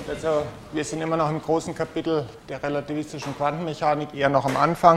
Also wir sind immer noch im großen Kapitel der relativistischen Quantenmechanik, eher noch am Anfang.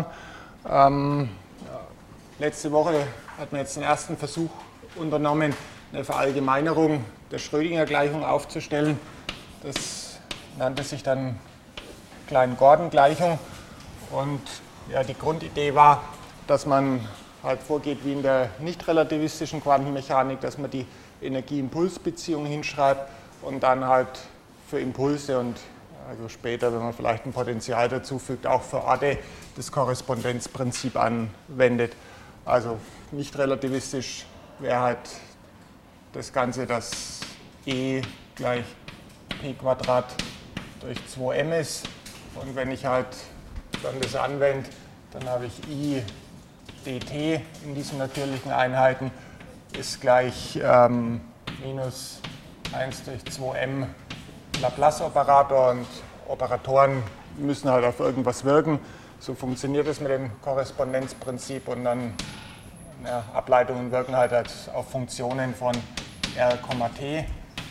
Letzte Woche hat man jetzt den ersten Versuch unternommen, eine Verallgemeinerung der Schrödinger-Gleichung aufzustellen. Das nannte sich dann Klein-Gordon-Gleichung. Und ja, die Grundidee war, dass man halt vorgeht wie in der nicht-relativistischen Quantenmechanik, dass man die Energie-Impuls-Beziehung hinschreibt und dann halt für Impulse und also später, wenn man vielleicht ein Potential dazu fügt, auch für Orte das Korrespondenzprinzip anwendet. Also nicht relativistisch wäre halt das Ganze, dass E gleich p Quadrat durch 2m ist. Und wenn ich halt dann das anwende, dann habe ich I dt in diesen natürlichen Einheiten ist gleich minus 1 durch 2m Laplace-Operator, und Operatoren müssen halt auf irgendwas wirken. So funktioniert es mit dem Korrespondenzprinzip, und dann ja, Ableitungen wirken halt auf Funktionen von R, t.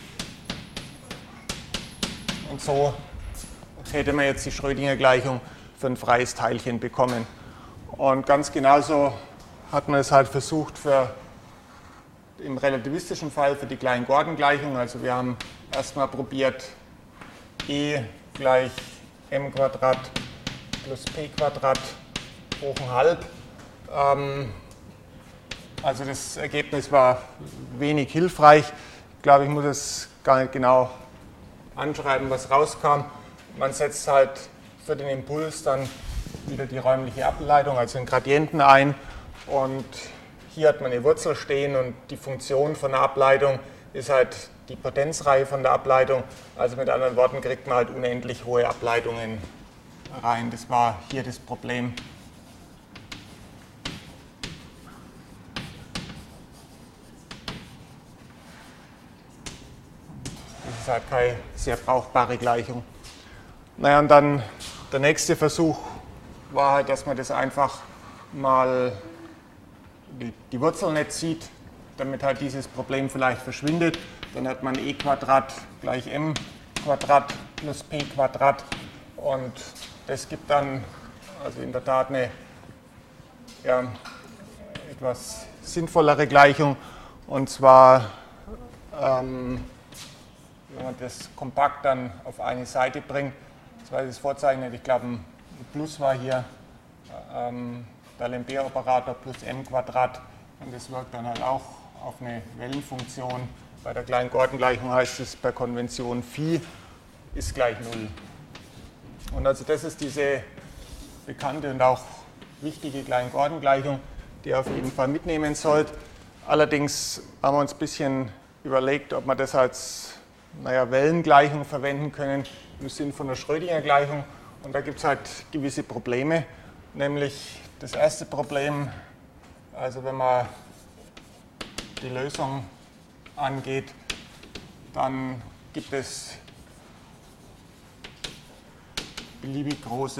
Und so hätte man jetzt die Schrödinger-Gleichung für ein freies Teilchen bekommen. Und ganz genauso hat man es halt versucht im relativistischen Fall für die Klein-Gordon-Gleichung. Also wir haben erstmal probiert, E gleich m Quadrat plus p Quadrat hoch 1/2. Also das Ergebnis war wenig hilfreich. Ich glaube, ich muss es gar nicht genau anschreiben, was rauskam. Man setzt halt für den Impuls dann wieder die räumliche Ableitung, also den Gradienten ein. Und hier hat man eine Wurzel stehen, und die Funktion von der Ableitung ist halt die Potenzreihe von der Ableitung. Also mit anderen Worten kriegt man halt unendlich hohe Ableitungen rein. Das war hier das Problem. Das ist halt keine sehr brauchbare Gleichung. Naja, und dann der nächste Versuch war halt, dass man das einfach mal die Wurzel nicht zieht, damit halt dieses Problem vielleicht verschwindet. Dann hat man e Quadrat gleich m Quadrat plus p Quadrat, und das gibt dann also in der Tat eine ja, etwas sinnvollere Gleichung, und zwar wenn man das kompakt dann auf eine Seite bringt. Das war das Vorzeichnet, ich glaube ein Plus war hier der Lembert-Operator plus m Quadrat, und das wirkt dann halt auch auf eine Wellenfunktion. Bei der Klein-Gordon-Gleichung heißt es per Konvention Phi ist gleich 0. Und also das ist diese bekannte und auch wichtige Klein-Gordon-Gleichung, die ihr auf jeden Fall mitnehmen sollt. Allerdings haben wir uns ein bisschen überlegt, ob wir das als Wellengleichung verwenden können im Sinn von der Schrödinger-Gleichung. Und da gibt es halt gewisse Probleme, nämlich das erste Problem, also wenn man die Lösung angeht, dann gibt es beliebig große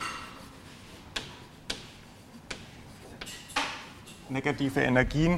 negative Energien.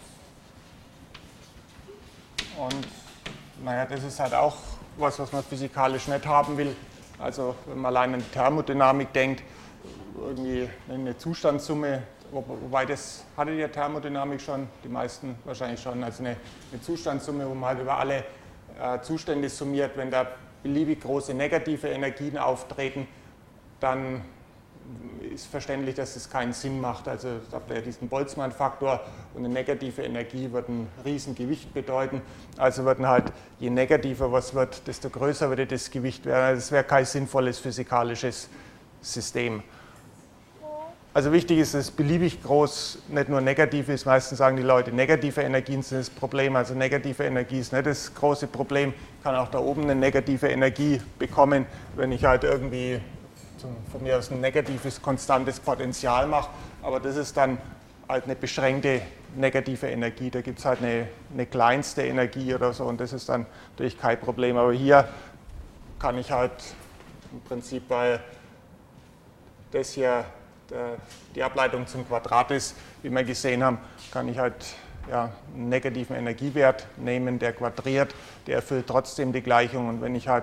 Und naja, das ist halt auch was man physikalisch nicht haben will. Also wenn man allein an die Thermodynamik denkt, irgendwie eine Zustandssumme, wobei das hatte die Thermodynamik schon, die meisten wahrscheinlich schon, also eine Zustandssumme, wo man halt über alle Zustände summiert. Wenn da beliebig große negative Energien auftreten, dann ist verständlich, dass es keinen Sinn macht. Also habt ihr ja diesen Boltzmann-Faktor, und eine negative Energie wird ein Riesengewicht bedeuten. Also würden halt, je negativer was wird, desto größer würde das Gewicht werden. Also es wäre kein sinnvolles physikalisches System. Also wichtig ist, dass es beliebig groß nicht nur negativ ist. Meistens sagen die Leute, negative Energien sind das Problem. Also negative Energie ist nicht das große Problem. Ich kann auch da oben eine negative Energie bekommen, wenn ich halt irgendwie von mir aus ein negatives, konstantes Potential mache. Aber das ist dann halt eine beschränkte negative Energie. Da gibt es halt eine kleinste Energie oder so, und das ist dann natürlich kein Problem. Aber hier kann ich halt im Prinzip, weil das hier die Ableitung zum Quadrat ist, wie wir gesehen haben, kann ich halt ja, einen negativen Energiewert nehmen, der quadriert, der erfüllt trotzdem die Gleichung. Und wenn ich halt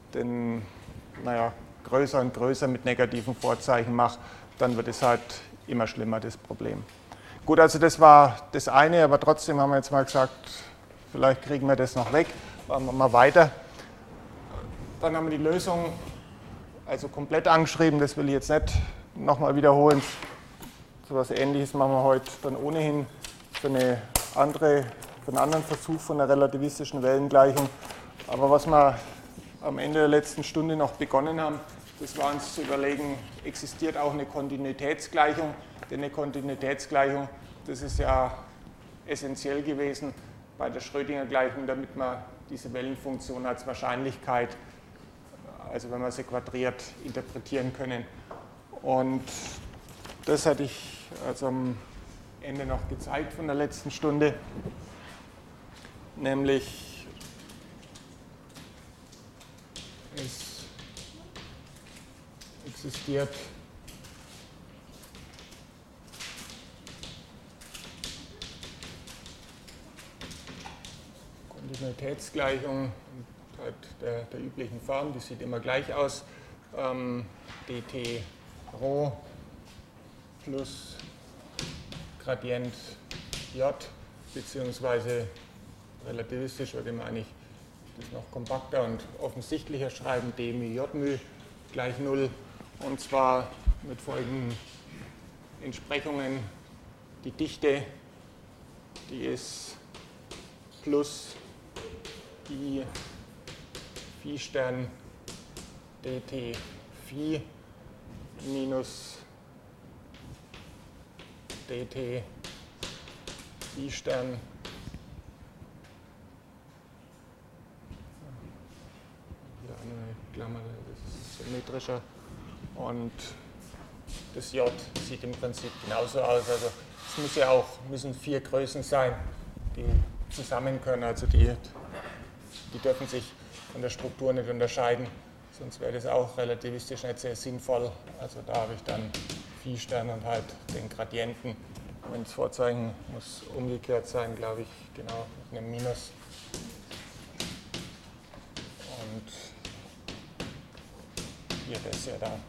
den größer und größer mit negativen Vorzeichen mache, dann wird es halt immer schlimmer, das Problem. Gut, also das war das eine, aber trotzdem haben wir jetzt mal gesagt, vielleicht kriegen wir das noch weg. Machen wir mal weiter. Dann haben wir die Lösung also komplett angeschrieben, das will ich jetzt nicht nochmal wiederholen. So etwas Ähnliches machen wir heute dann ohnehin für einen anderen Versuch von der relativistischen Wellengleichung. Aber was wir am Ende der letzten Stunde noch begonnen haben, das war uns zu überlegen, existiert auch eine Kontinuitätsgleichung? Denn eine Kontinuitätsgleichung, das ist ja essentiell gewesen bei der Schrödinger-Gleichung, damit man diese Wellenfunktion als Wahrscheinlichkeit, also wenn man sie quadriert, interpretieren können. Und das hatte ich also am Ende noch gezeigt von der letzten Stunde, nämlich es existiert Kontinuitätsgleichung halt der üblichen Form, die sieht immer gleich aus, dt Rho plus Gradient j, beziehungsweise relativistisch würde man eigentlich das noch kompakter und offensichtlicher schreiben, d μ j μ gleich 0, und zwar mit folgenden Entsprechungen. Die Dichte, die ist plus I Phi Stern dt Phi minus dt Phi Stern hier eine Klammer, das ist symmetrischer, und das J sieht im Prinzip genauso aus. Also es müssen 4 Größen sein, die zusammen können, also die dürfen sich von der Struktur nicht unterscheiden, sonst wäre das auch relativistisch nicht sehr sinnvoll. Also da habe ich dann Phi Stern und halt den Gradienten. Und das Vorzeichen muss umgekehrt sein, glaube ich, genau, mit einem Minus. Und hier das ja da.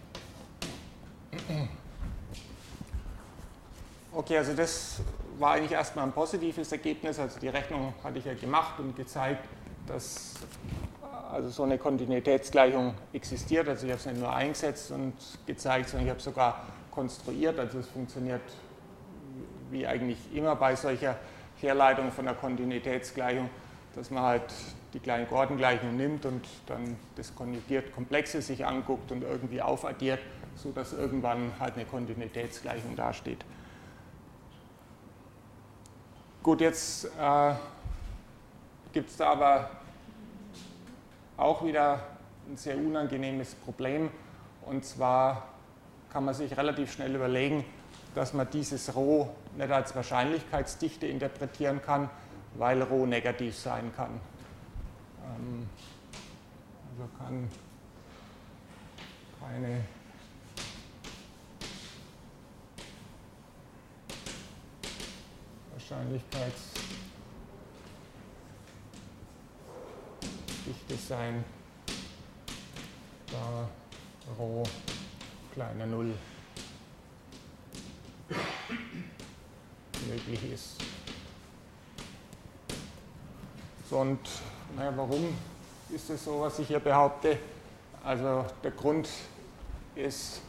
Okay, also das war eigentlich erstmal ein positives Ergebnis. Also die Rechnung hatte ich ja gemacht und gezeigt, dass also so eine Kontinuitätsgleichung existiert. Also ich habe es nicht nur eingesetzt und gezeigt, sondern ich habe es sogar konstruiert. Also es funktioniert wie eigentlich immer bei solcher Herleitung von der Kontinuitätsgleichung, dass man halt die kleinen Koordengleichung nimmt und dann das konjugiert Komplexe sich anguckt und irgendwie aufaddiert, sodass irgendwann halt eine Kontinuitätsgleichung dasteht. Gut, jetzt gibt es da aber auch wieder ein sehr unangenehmes Problem, und zwar kann man sich relativ schnell überlegen, dass man dieses Rho nicht als Wahrscheinlichkeitsdichte interpretieren kann, weil Rho negativ sein kann. Also kann keine Wahrscheinlichkeitsdichte sein, da Rho kleiner 0 möglich ist. So, und warum ist es so, was ich hier behaupte? Also der Grund ist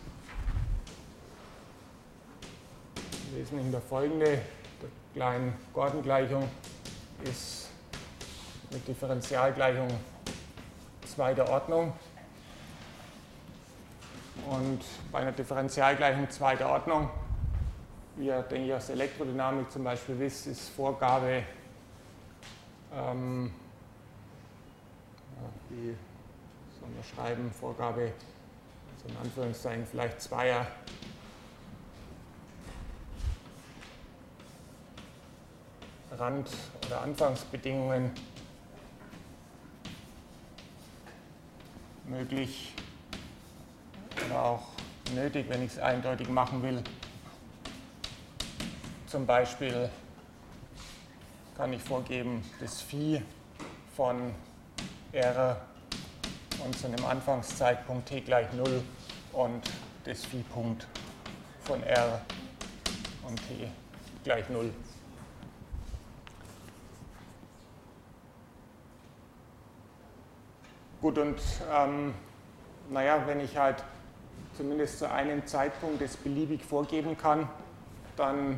im Wesentlichen der folgende: der kleinen Gordon-Gleichung ist eine Differentialgleichung zweiter Ordnung. Und bei einer Differentialgleichung zweiter Ordnung, wie ihr, denke ich, aus der Elektrodynamik zum Beispiel wisst, ist Vorgabe, wie soll man schreiben, Vorgabe, also in Anführungszeichen vielleicht zweier Rand- oder Anfangsbedingungen möglich oder auch nötig, wenn ich es eindeutig machen will. Zum Beispiel kann ich vorgeben, das Phi von R und zu einem Anfangszeitpunkt t gleich 0 und das Phi-Punkt von R und t gleich 0. Gut, und naja, wenn ich halt zumindest zu einem Zeitpunkt das beliebig vorgeben kann, dann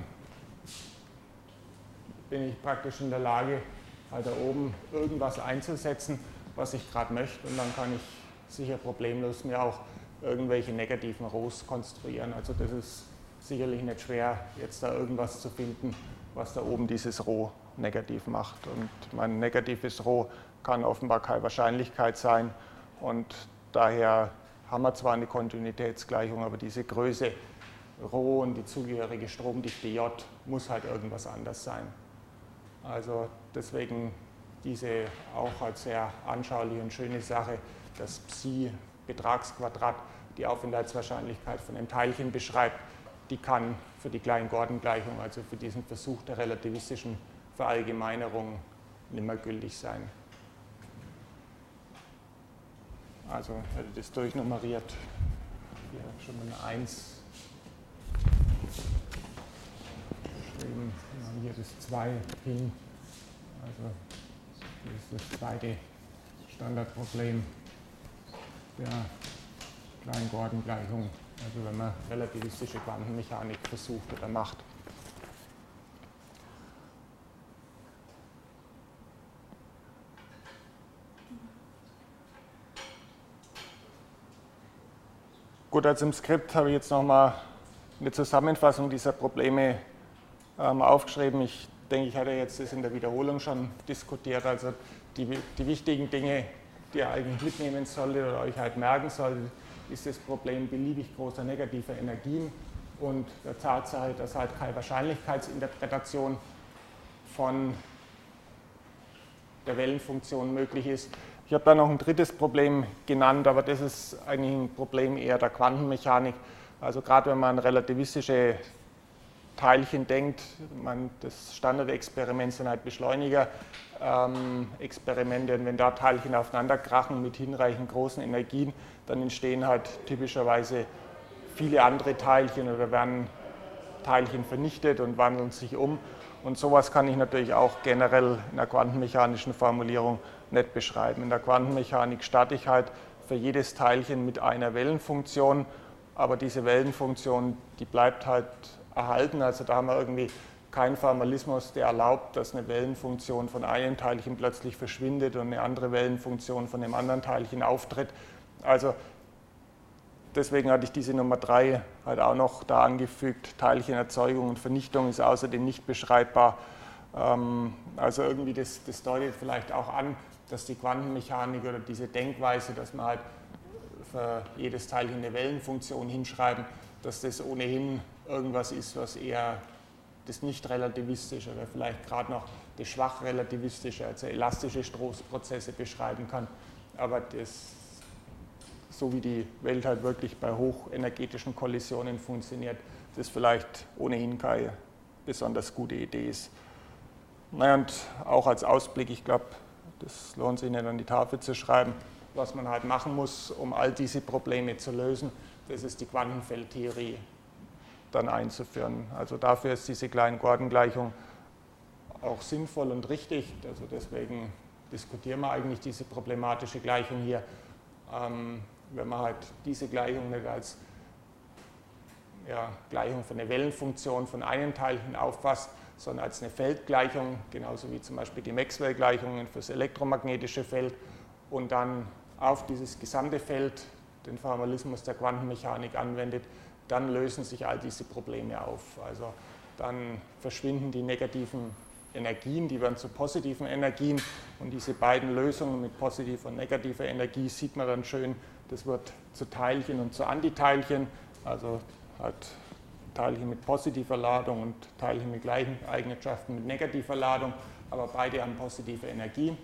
bin ich praktisch in der Lage, halt da oben irgendwas einzusetzen, was ich gerade möchte, und dann kann ich sicher problemlos mir auch irgendwelche negativen Ρs konstruieren. Also das ist sicherlich nicht schwer, jetzt da irgendwas zu finden, was da oben dieses Ρ negativ macht. Und mein negatives Ρ kann offenbar keine Wahrscheinlichkeit sein, und daher haben wir zwar eine Kontinuitätsgleichung, aber diese Größe Ρ und die zugehörige Stromdichte J muss halt irgendwas anders sein. Also deswegen diese auch als sehr anschauliche und schöne Sache, das Psi-Betragsquadrat die Aufenthaltswahrscheinlichkeit von einem Teilchen beschreibt, die kann für die Klein-Gordon-Gleichung, also für diesen Versuch der relativistischen Verallgemeinerung, nicht mehr gültig sein. Also hätte das durchnummeriert. Hier schon mal eine 1 geschrieben. Hier das 2 hin. Also das ist das zweite Standardproblem der Klein-Gordon-Gleichung. Also wenn man relativistische Quantenmechanik versucht oder macht. Gut, also im Skript habe ich jetzt nochmal eine Zusammenfassung dieser Probleme aufgeschrieben. Ich denke, ich hatte jetzt das in der Wiederholung schon diskutiert. Also die wichtigen Dinge, die ihr eigentlich mitnehmen solltet oder euch halt merken solltet, ist das Problem beliebig großer negativer Energien und der Tatsache, dass halt keine Wahrscheinlichkeitsinterpretation von der Wellenfunktion möglich ist. Ich habe da noch ein drittes Problem genannt, aber das ist eigentlich ein Problem eher der Quantenmechanik. Also gerade wenn man an relativistische Teilchen denkt, das Standardexperiment sind halt Beschleunigerexperimente, und wenn da Teilchen aufeinander krachen mit hinreichend großen Energien, dann entstehen halt typischerweise viele andere Teilchen oder werden Teilchen vernichtet und wandeln sich um. Und sowas kann ich natürlich auch generell in der quantenmechanischen Formulierung nicht beschreiben. In der Quantenmechanik starte ich halt für jedes Teilchen mit einer Wellenfunktion, aber diese Wellenfunktion, die bleibt halt erhalten. Also da haben wir irgendwie keinen Formalismus, der erlaubt, dass eine Wellenfunktion von einem Teilchen plötzlich verschwindet und eine andere Wellenfunktion von einem anderen Teilchen auftritt. Also deswegen hatte ich diese Nummer 3 halt auch noch da angefügt. Teilchenerzeugung und Vernichtung ist außerdem nicht beschreibbar. Also irgendwie das deutet vielleicht auch an, dass die Quantenmechanik oder diese Denkweise, dass man halt für jedes Teilchen eine Wellenfunktion hinschreiben, dass das ohnehin irgendwas ist, was eher das nicht-relativistische oder vielleicht gerade noch das schwach-relativistische, also elastische Stoßprozesse beschreiben kann. Aber das, so wie die Welt halt wirklich bei hochenergetischen Kollisionen funktioniert, das vielleicht ohnehin keine besonders gute Idee ist. Naja, und auch als Ausblick, ich glaube, das lohnt sich nicht an die Tafel zu schreiben, was man halt machen muss, um all diese Probleme zu lösen, das ist die Quantenfeldtheorie dann einzuführen. Also dafür ist diese Klein-Gordon-Gleichung auch sinnvoll und richtig. Also deswegen diskutieren wir eigentlich diese problematische Gleichung hier. Wenn man halt diese Gleichung nicht als Gleichung für eine Wellenfunktion von einem Teilchen auffasst, sondern als eine Feldgleichung, genauso wie zum Beispiel die Maxwell-Gleichungen für das elektromagnetische Feld, und dann auf dieses gesamte Feld den Formalismus der Quantenmechanik anwendet, dann lösen sich all diese Probleme auf. Also dann verschwinden die negativen Energien, die werden zu positiven Energien, und diese beiden Lösungen mit positiver und negativer Energie sieht man dann schön, das wird zu Teilchen und zu Antiteilchen, also halt Teilchen mit positiver Ladung und Teilchen mit gleichen Eigenschaften mit negativer Ladung, aber beide haben positive Energie.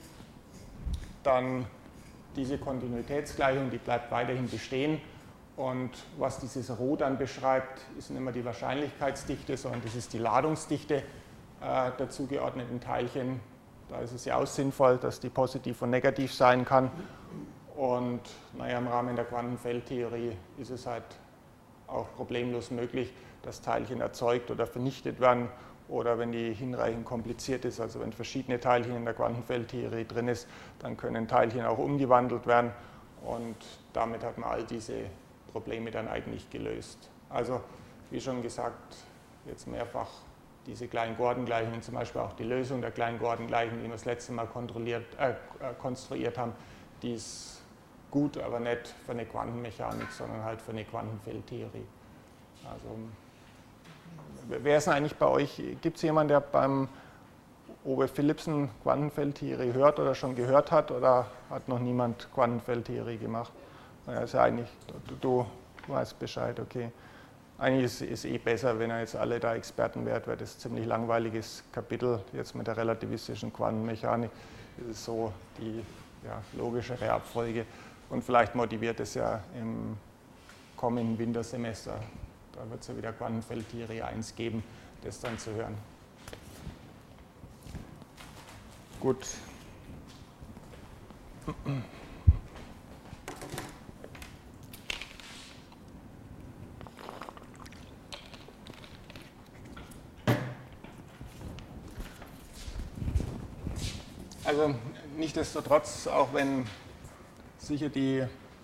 Dann diese Kontinuitätsgleichung, die bleibt weiterhin bestehen, und was dieses Rho dann beschreibt, ist nicht mehr die Wahrscheinlichkeitsdichte, sondern das ist die Ladungsdichte der zugeordneten Teilchen. Da ist es ja auch sinnvoll, dass die positiv und negativ sein kann. Und naja, im Rahmen der Quantenfeldtheorie ist es halt auch problemlos möglich, dass Teilchen erzeugt oder vernichtet werden oder wenn die hinreichend kompliziert ist, also wenn verschiedene Teilchen in der Quantenfeldtheorie drin ist, dann können Teilchen auch umgewandelt werden und damit hat man all diese Probleme dann eigentlich gelöst. Also wie schon gesagt, jetzt mehrfach diese Klein-Gordon-Gleichungen, zum Beispiel auch die Lösung der Klein-Gordon-Gleichung, die wir das letzte Mal konstruiert haben, die ist gut, aber nicht für eine Quantenmechanik, sondern halt für eine Quantenfeldtheorie. Also, wer ist denn eigentlich bei euch? Gibt es jemanden, der beim Owe Philipsen Quantenfeldtheorie hört oder schon gehört hat oder hat noch niemand Quantenfeldtheorie gemacht? Naja, ist ja eigentlich, du weißt Bescheid, okay. Eigentlich ist eh besser, wenn ihr jetzt alle da Experten wärt, wäre das ein ziemlich langweiliges Kapitel. Jetzt mit der relativistischen Quantenmechanik ist es so die logischere Abfolge. Und vielleicht motiviert es ja im kommenden Wintersemester. Da wird es ja wieder Quantenfeldtheorie 1 geben, das dann zu hören. Gut. Also nichtsdestotrotz, auch wenn sicher die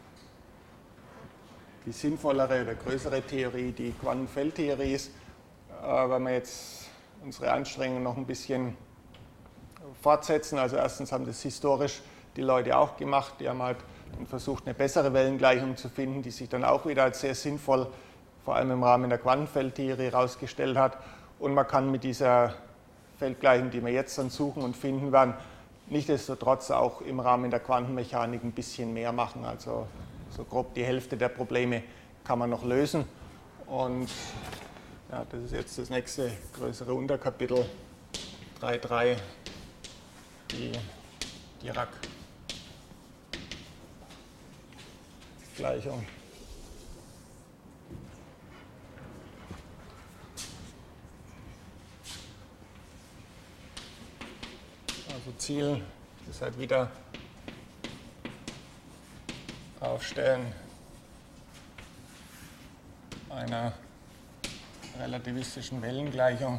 sinnvollere oder größere Theorie die Quantenfeldtheorie ist, wenn wir jetzt unsere Anstrengungen noch ein bisschen fortsetzen. Also erstens haben das historisch die Leute auch gemacht, die haben halt versucht, eine bessere Wellengleichung zu finden, die sich dann auch wieder als sehr sinnvoll, vor allem im Rahmen der Quantenfeldtheorie, herausgestellt hat. Und man kann mit dieser Feldgleichung, die wir jetzt dann suchen und finden werden, nichtsdestotrotz auch im Rahmen der Quantenmechanik ein bisschen mehr machen. Also so grob die Hälfte der Probleme kann man noch lösen. Und ja, das ist jetzt das nächste größere Unterkapitel 3.3, die Dirac-Gleichung. Also Ziel ist halt wieder Aufstellen einer relativistischen Wellengleichung.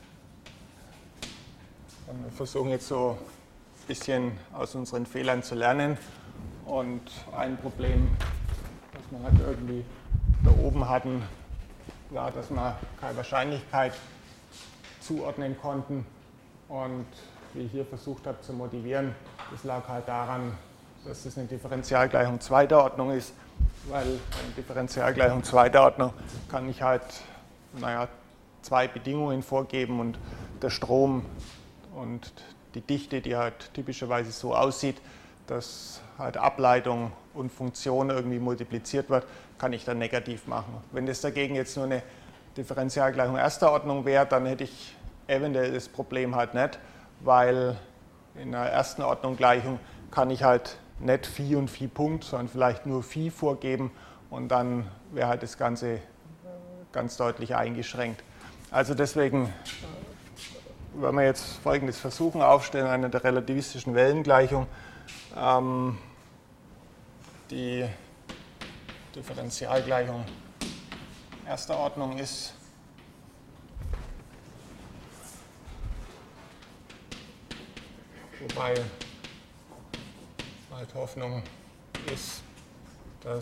Und wir versuchen jetzt so ein bisschen aus unseren Fehlern zu lernen. Und ein Problem, das wir halt irgendwie da oben hatten, war, dass wir keine Wahrscheinlichkeit zuordnen konnten. Und wie ich hier versucht habe zu motivieren, das lag halt daran, dass das eine Differentialgleichung zweiter Ordnung ist, weil eine Differentialgleichung zweiter Ordnung kann ich halt, zwei Bedingungen vorgeben und der Strom und die Dichte, die halt typischerweise so aussieht, dass halt Ableitung und Funktion irgendwie multipliziert wird, kann ich dann negativ machen. Wenn das dagegen jetzt nur eine Differentialgleichung erster Ordnung wäre, dann hätte ich eventuell das Problem halt nicht, weil in einer ersten Ordnung Gleichung kann ich halt nicht Phi und Phi Punkt, sondern vielleicht nur Phi vorgeben und dann wäre halt das Ganze ganz deutlich eingeschränkt. Also deswegen, wenn wir jetzt Folgendes versuchen, aufstellen, eine der relativistischen Wellengleichung, die Differentialgleichung erster Ordnung ist, wobei halt Hoffnung ist, dass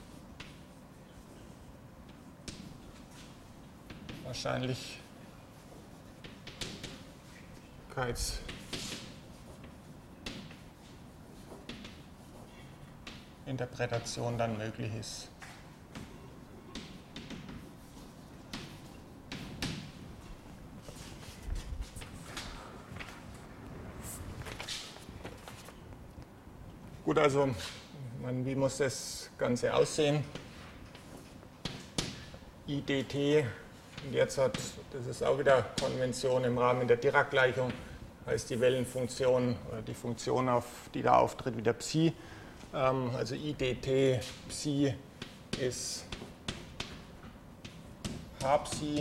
Wahrscheinlichkeitsinterpretation dann möglich ist. Gut, also wie muss das Ganze aussehen? IDT, und jetzt das ist auch wieder Konvention im Rahmen der Dirac-Gleichung, heißt die Wellenfunktion oder die Funktion, die da auftritt, wieder Psi. Also IDT Psi ist H Psi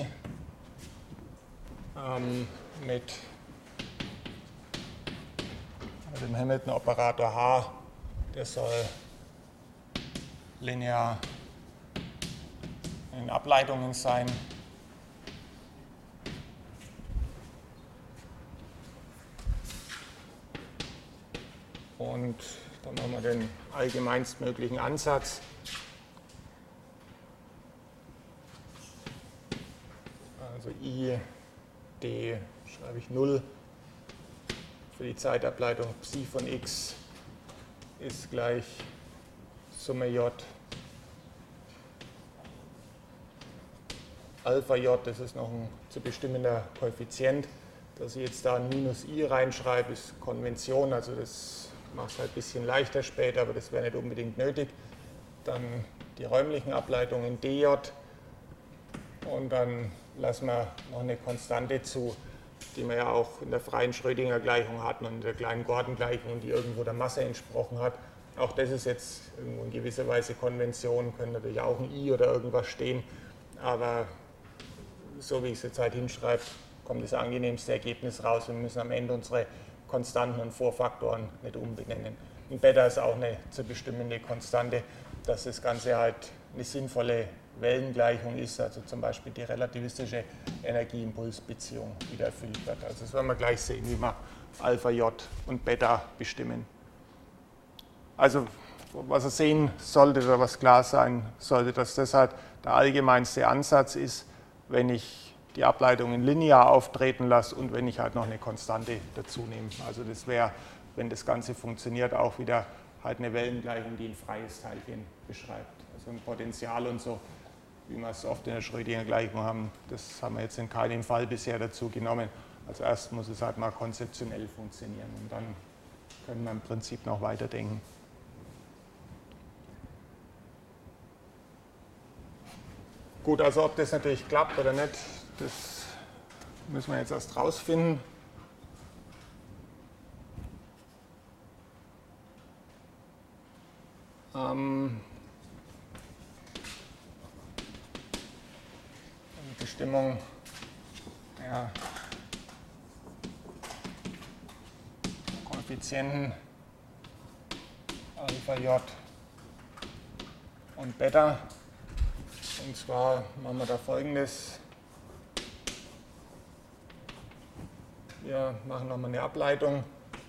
mit dem Hamilton-Operator H, der soll linear in Ableitungen sein. Und dann haben wir den allgemeinstmöglichen Ansatz. Also I, D schreibe ich 0 für die Zeitableitung Psi von x ist gleich Summe J Alpha J, das ist noch ein zu bestimmender Koeffizient. Dass ich jetzt da ein minus I reinschreibe, ist Konvention, also das macht es halt ein bisschen leichter später, aber das wäre nicht unbedingt nötig. Dann die räumlichen Ableitungen dj und dann lassen wir noch eine Konstante zu, die wir ja auch in der freien Schrödinger-Gleichung hatten und in der kleinen Gordon-Gleichung, die irgendwo der Masse entsprochen hat. Auch das ist jetzt irgendwo in gewisser Weise Konvention, können natürlich auch ein I oder irgendwas stehen, aber so wie ich es jetzt halt hinschreibe, kommt das angenehmste Ergebnis raus. Wir müssen am Ende unsere Konstanten und Vorfaktoren nicht umbenennen. In Beta ist auch eine zu bestimmende Konstante, dass das Ganze halt eine sinnvolle Wellengleichung ist, also zum Beispiel die relativistische Energieimpulsbeziehung wieder erfüllt wird. Also das werden wir gleich sehen, wie wir Alpha J und Beta bestimmen. Also was ihr sehen sollte oder was klar sein sollte, dass das halt der allgemeinste Ansatz ist, wenn ich die Ableitungen linear auftreten lasse und wenn ich halt noch eine Konstante dazu nehme. Also das wäre, wenn das Ganze funktioniert, auch wieder halt eine Wellengleichung, die ein freies Teilchen beschreibt. Also ein Potential und so, wie wir es oft in der Schrödinger-Gleichung haben, das haben wir jetzt in keinem Fall bisher dazu genommen. Also erst muss es halt mal konzeptionell funktionieren und dann können wir im Prinzip noch weiterdenken. Gut, also ob das natürlich klappt oder nicht, das müssen wir jetzt erst rausfinden. Die Bestimmung, ja, Koeffizienten Alpha J und Beta. Und zwar machen wir da Folgendes. Wir machen nochmal eine Ableitung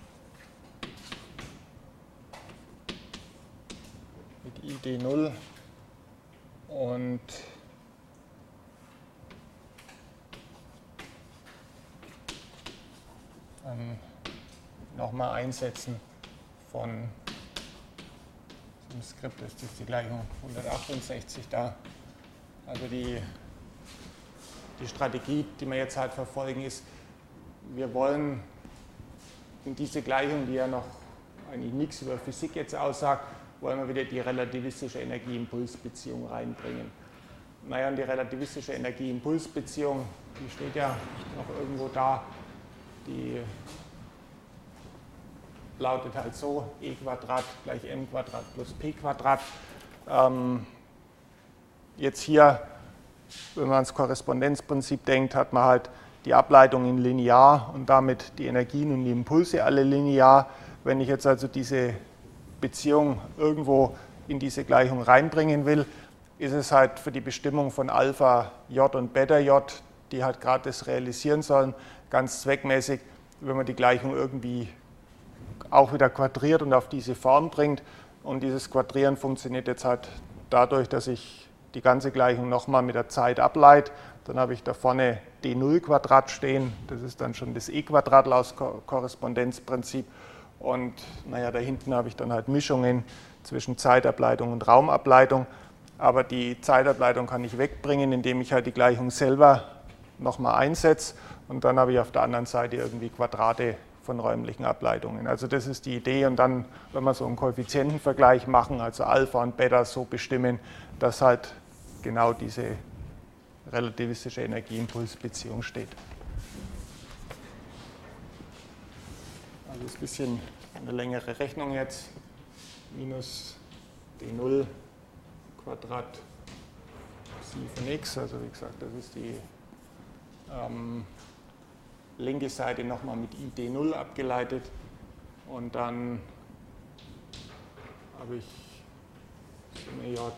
mit ID0 und dann nochmal einsetzen von dem Skript, ist das die Gleichung 168 da. Also die Strategie, die wir jetzt halt verfolgen, ist, wir wollen in diese Gleichung, die ja noch eigentlich nichts über Physik jetzt aussagt, wollen wir wieder die relativistische Energieimpulsbeziehung reinbringen. Naja, und die relativistische Energieimpulsbeziehung, die steht ja noch irgendwo da, die lautet halt so, e Quadrat gleich m Quadrat plus p Quadrat. Jetzt hier, wenn man ans Korrespondenzprinzip denkt, hat man halt die Ableitung in linear und damit die Energien und die Impulse alle linear. Wenn ich jetzt also diese Beziehung irgendwo in diese Gleichung reinbringen will, ist es halt für die Bestimmung von Alpha J und Beta J, die halt gerade das realisieren sollen, ganz zweckmäßig, wenn man die Gleichung irgendwie auch wieder quadriert und auf diese Form bringt. Und dieses Quadrieren funktioniert jetzt halt dadurch, dass ich die ganze Gleichung nochmal mit der Zeit ableite. Dann habe ich da vorne d0 Quadrat stehen, das ist dann schon das e Quadrat aus Korrespondenzprinzip. Und naja, da hinten habe ich dann halt Mischungen zwischen Zeitableitung und Raumableitung. Aber die Zeitableitung kann ich wegbringen, indem ich halt die Gleichung selber nochmal einsetze. Und dann habe ich auf der anderen Seite irgendwie Quadrate von räumlichen Ableitungen. Also das ist die Idee. Und dann, wenn wir so einen Koeffizientenvergleich machen, also Alpha und Beta so bestimmen, dass halt genau diese relativistische Energieimpulsbeziehung steht. Also das ist ein bisschen eine längere Rechnung jetzt. Minus d0 Quadrat Psi von x, also wie gesagt, das ist die linke Seite nochmal mit id0 abgeleitet und dann habe ich Summe J,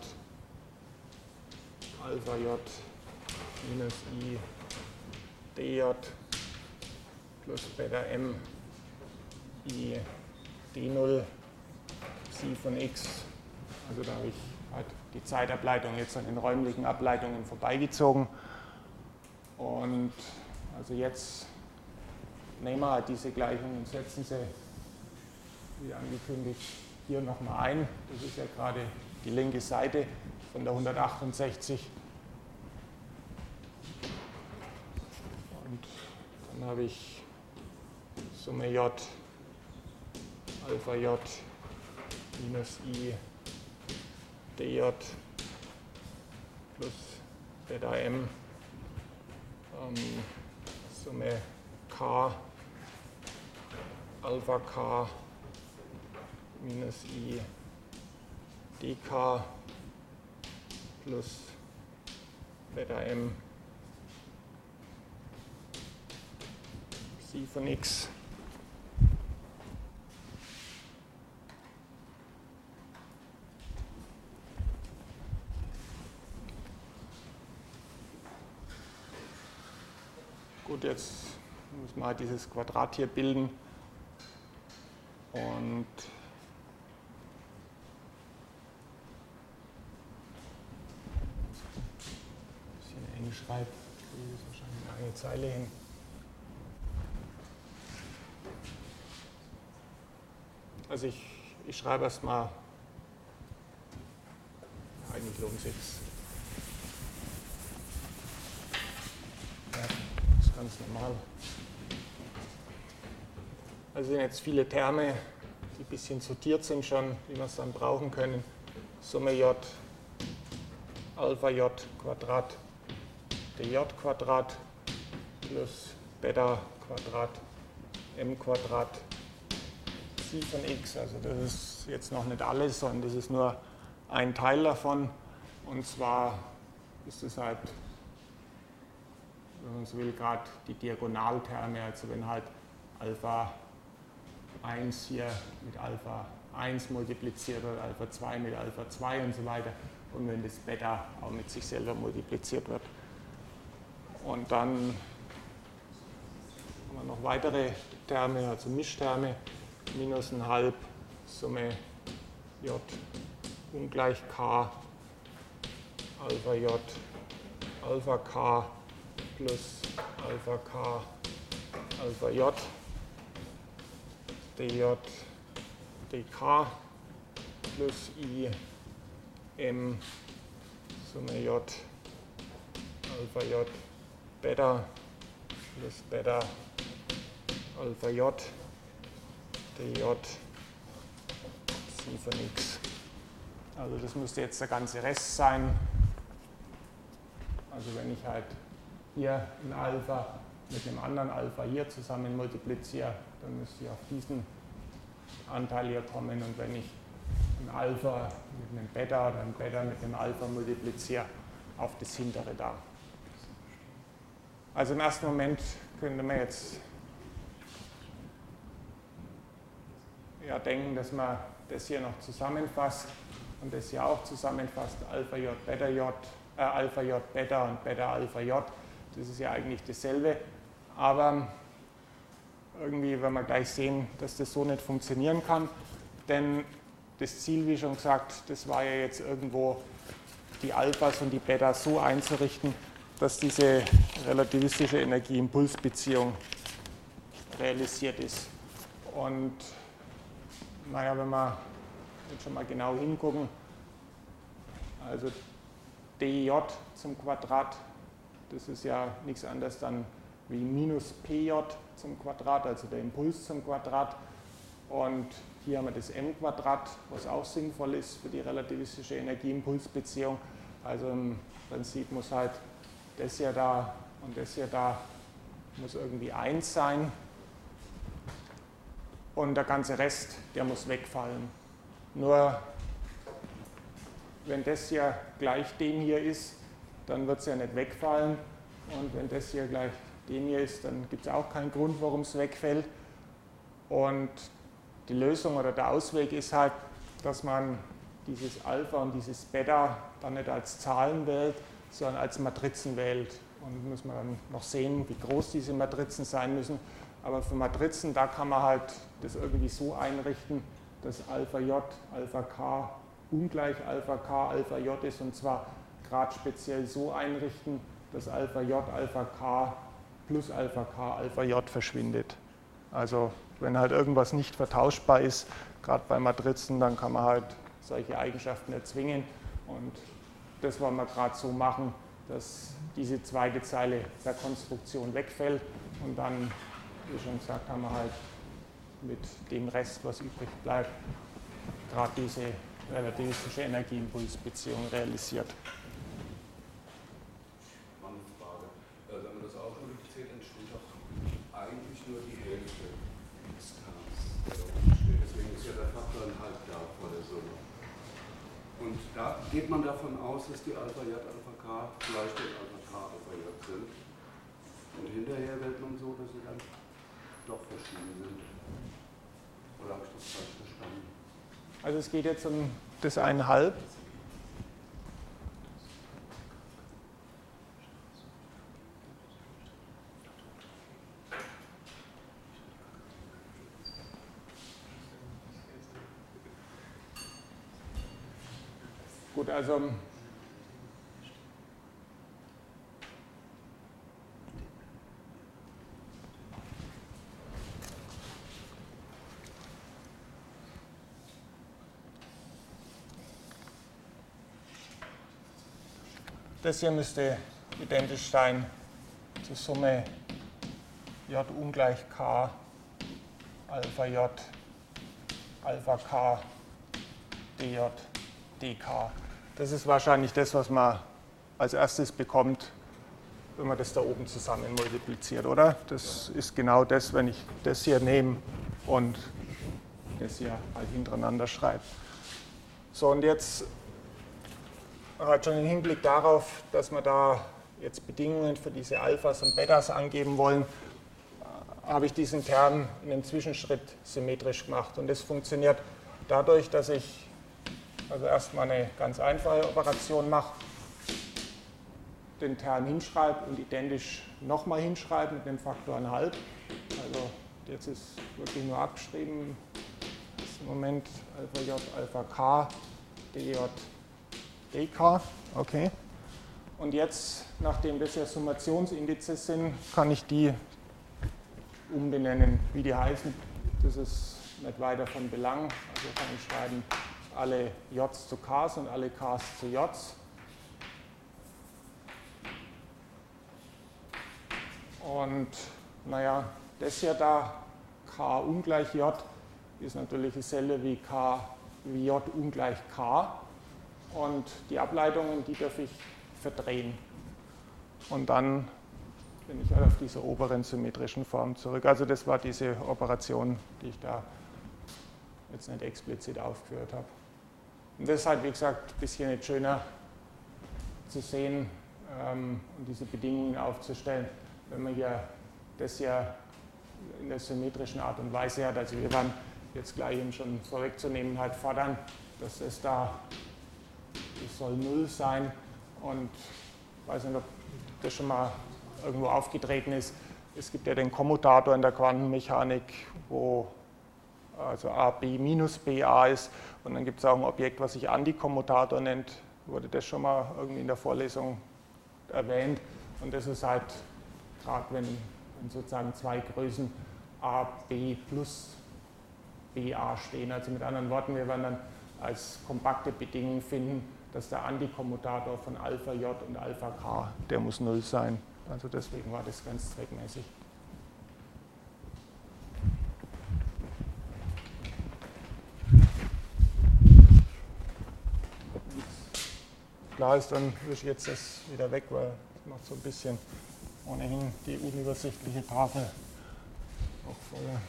Alpha J minus I dj plus Beta M I d0 Psi von x. Also da habe ich halt die Zeitableitung jetzt an den räumlichen Ableitungen vorbeigezogen. Und also jetzt nehmen wir halt diese Gleichung und setzen sie, wie angekündigt, hier nochmal ein. Das ist ja gerade die linke Seite von der 168. Und dann habe ich Summe J, Alpha J minus I dj plus Beta M Summe K Alpha K minus I dk plus Beta M Psi von x. Gut, jetzt müssen wir halt dieses Quadrat hier bilden und ein bisschen eng schreibe, kriege ich wahrscheinlich eine Zeile hin. Also ich schreibe erstmal, eigentlich lohnt es sich. Ja, das ist ganz normal. Also sind jetzt viele Terme, die ein bisschen sortiert sind schon, wie wir es dann brauchen können. Summe J, Alpha J Quadrat dj Quadrat plus Beta Quadrat M Quadrat Psi von x. Also das ist jetzt noch nicht alles, sondern das ist nur ein Teil davon. Und zwar ist es halt, wenn man so will, gerade die Diagonalterme, also wenn halt Alpha 1 hier mit Alpha 1 multipliziert wird, Alpha 2 mit Alpha 2 und so weiter. Und wenn das Beta auch mit sich selber multipliziert wird. Und dann haben wir noch weitere Terme, also Mischterme, minus ein halb Summe J ungleich K Alpha J Alpha K plus Alpha K Alpha J dj dk plus I M Summe J Alpha J Beta plus Beta Alpha J dj Psi von x. Also das müsste jetzt der ganze Rest sein. Also wenn ich halt hier ein Alpha mit einem anderen Alpha hier zusammen multipliziere, dann müsste ich auf diesen Anteil hier kommen. Und wenn ich ein Alpha mit einem Beta oder ein Beta mit einem Alpha multipliziere, auf das hintere da. Also im ersten Moment könnte man jetzt ja denken, dass man das hier noch zusammenfasst und das hier auch zusammenfasst, Alpha J Beta J, Alpha J Beta und Beta Alpha J. Das ist ja eigentlich dasselbe, aber irgendwie werden wir gleich sehen, dass das so nicht funktionieren kann, denn das Ziel, wie schon gesagt, das war ja jetzt irgendwo die Alphas und die Betas so einzurichten, dass diese relativistische Energie-Impuls-Beziehung realisiert ist. Und naja, wenn wir jetzt schon mal genau hingucken, also dj zum Quadrat, das ist ja nichts anderes dann wie minus pj zum Quadrat, also der Impuls zum Quadrat. Und hier haben wir das m Quadrat, was auch sinnvoll ist für die relativistische Energie-Impuls-Beziehung. Also im Prinzip muss halt das hier da und das hier da muss irgendwie 1 sein. Und der ganze Rest, der muss wegfallen. Nur wenn das hier gleich dem hier ist, dann wird es ja nicht wegfallen. Und wenn das hier gleich dem hier ist, dann gibt es auch keinen Grund, warum es wegfällt. Und die Lösung oder der Ausweg ist halt, dass man dieses Alpha und dieses Beta dann nicht als Zahlen wählt, sondern als Matrizen wählt. Und muss man dann noch sehen, wie groß diese Matrizen sein müssen. Aber für Matrizen, da kann man halt das irgendwie so einrichten, dass Alpha J, Alpha K ungleich Alpha K, Alpha J ist, und zwar gerade speziell so einrichten, dass Alpha J, Alpha K plus Alpha K, Alpha J verschwindet. Also wenn halt irgendwas nicht vertauschbar ist, gerade bei Matrizen, dann kann man halt solche Eigenschaften erzwingen. Und das wollen wir gerade so machen, dass diese zweite Zeile der Konstruktion wegfällt und dann, wie schon gesagt, haben wir halt mit dem Rest, was übrig bleibt, gerade diese relativistische Energieimpulsbeziehung realisiert. Meine Frage. Wenn man das ausmodifiziert, entsteht doch eigentlich nur die Hälfte des Terms, der da oben steht. Deswegen ist ja der Faktor 1,5 da vor der Summe. Und da geht man davon aus, dass die Alpha J, Alpha K gleich den Alpha K, Alpha J sind. Und hinterher wählt man so, dass sie dann doch verschieden sind. Oder habe ich das falsch verstanden? Also es geht jetzt um das 1,5. Gut, also das hier müsste identisch sein zur Summe J ungleich K, Alpha J, Alpha K, dJ, dK. Das ist wahrscheinlich das, was man als erstes bekommt, wenn man das da oben zusammen multipliziert, oder? Das ist genau das, wenn ich das hier nehme und das hier halt hintereinander schreibe. So, und jetzt halt schon im Hinblick darauf, dass wir da jetzt Bedingungen für diese Alphas und Betas angeben wollen, habe ich diesen Term in einem Zwischenschritt symmetrisch gemacht. Und das funktioniert dadurch, dass ich also erstmal eine ganz einfache Operation mache, den Term hinschreibe und identisch nochmal hinschreibe mit dem Faktor 1,5. Also jetzt ist wirklich nur abgeschrieben. Das ist im Moment Alpha J, Alpha K, dJ, dK. Okay. Und jetzt, nachdem das ja Summationsindizes sind, kann ich die umbenennen, wie die heißen. Das ist nicht weiter von Belang. Also kann ich schreiben alle J's zu K's und alle K's zu J's. Und naja, das hier da, K ungleich J, ist natürlich dasselbe wie J ungleich K. Und die Ableitungen, die darf ich verdrehen. Und dann bin ich halt auf dieser oberen symmetrischen Form zurück. Also das war diese Operation, die ich da jetzt nicht explizit aufgeführt habe. Und das ist halt, wie gesagt, ein bisschen jetzt schöner zu sehen und diese Bedingungen aufzustellen, wenn man hier das ja in der symmetrischen Art und Weise hat. Also wir waren jetzt gleich, um schon vorwegzunehmen, halt fordern, dass es da, das soll 0 sein. Und ich weiß nicht, ob das schon mal irgendwo aufgetreten ist. Es gibt ja den Kommutator in der Quantenmechanik, wo also AB minus BA ist. Und dann gibt es auch ein Objekt, was sich Antikommutator nennt. Wurde das schon mal irgendwie in der Vorlesung erwähnt. Und das ist halt, gerade wenn sozusagen zwei Größen AB plus BA stehen. Also mit anderen Worten, wir werden dann als kompakte Bedingung finden, dass der Antikommutator von Alpha J und Alpha K, der muss 0 sein. Also deswegen war das ganz zweckmäßig. Klar ist, dann wische ich jetzt das wieder weg, weil das macht so ein bisschen ohnehin die unübersichtliche Tafel auch voller.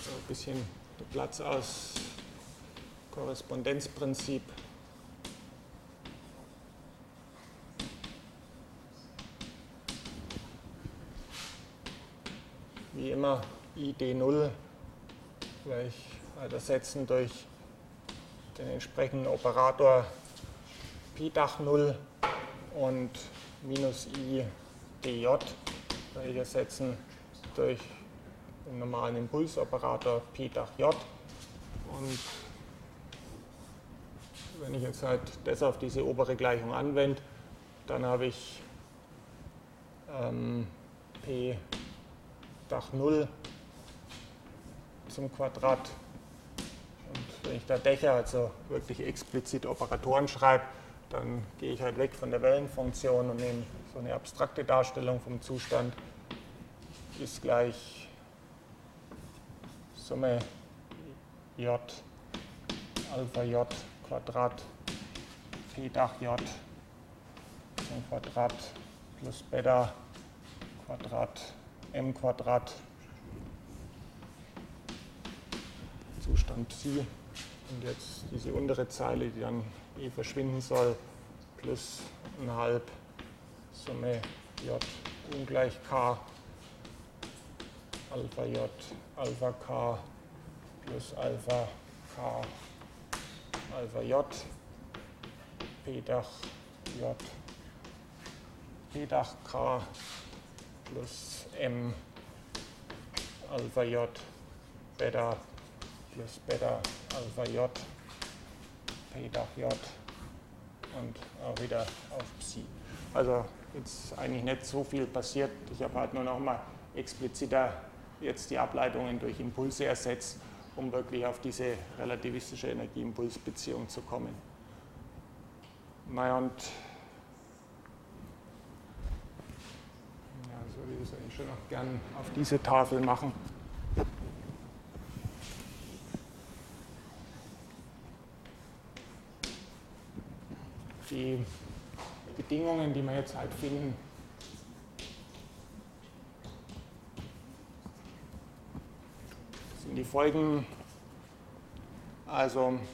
jetzt auch ein bisschen den Platz aus Korrespondenzprinzip. Wie immer ID0 gleich ersetzen durch den entsprechenden Operator Pdach 0 und minus I dj gleich ersetzen durch den normalen Impulsoperator Pdach j. Und wenn ich jetzt halt das auf diese obere Gleichung anwende, dann habe ich P Dach 0 zum Quadrat. Und wenn ich da Dächer, also wirklich explizit Operatoren schreibe, dann gehe ich halt weg von der Wellenfunktion und nehme so eine abstrakte Darstellung vom Zustand, ist gleich Summe J Alpha J Quadrat P Dach J zum Quadrat plus Beta Quadrat M Quadrat Zustand Psi. Und jetzt diese untere Zeile, die dann verschwinden soll, plus 1/2 Summe J ungleich K Alpha J Alpha K plus Alpha K Alpha J P Dach J P Dach K plus M Alpha J Beta plus Beta Alpha J P Dach J und auch wieder auf Psi. Also jetzt eigentlich nicht so viel passiert. Ich habe halt nur noch mal expliziter jetzt die Ableitungen durch Impulse ersetzt, um wirklich auf diese relativistische Energie-Impuls-Beziehung zu kommen. Naja, und so würde ich das eigentlich schon noch gern auf diese Tafel machen. Die Bedingungen, die wir jetzt halt finden, sind die folgenden. Also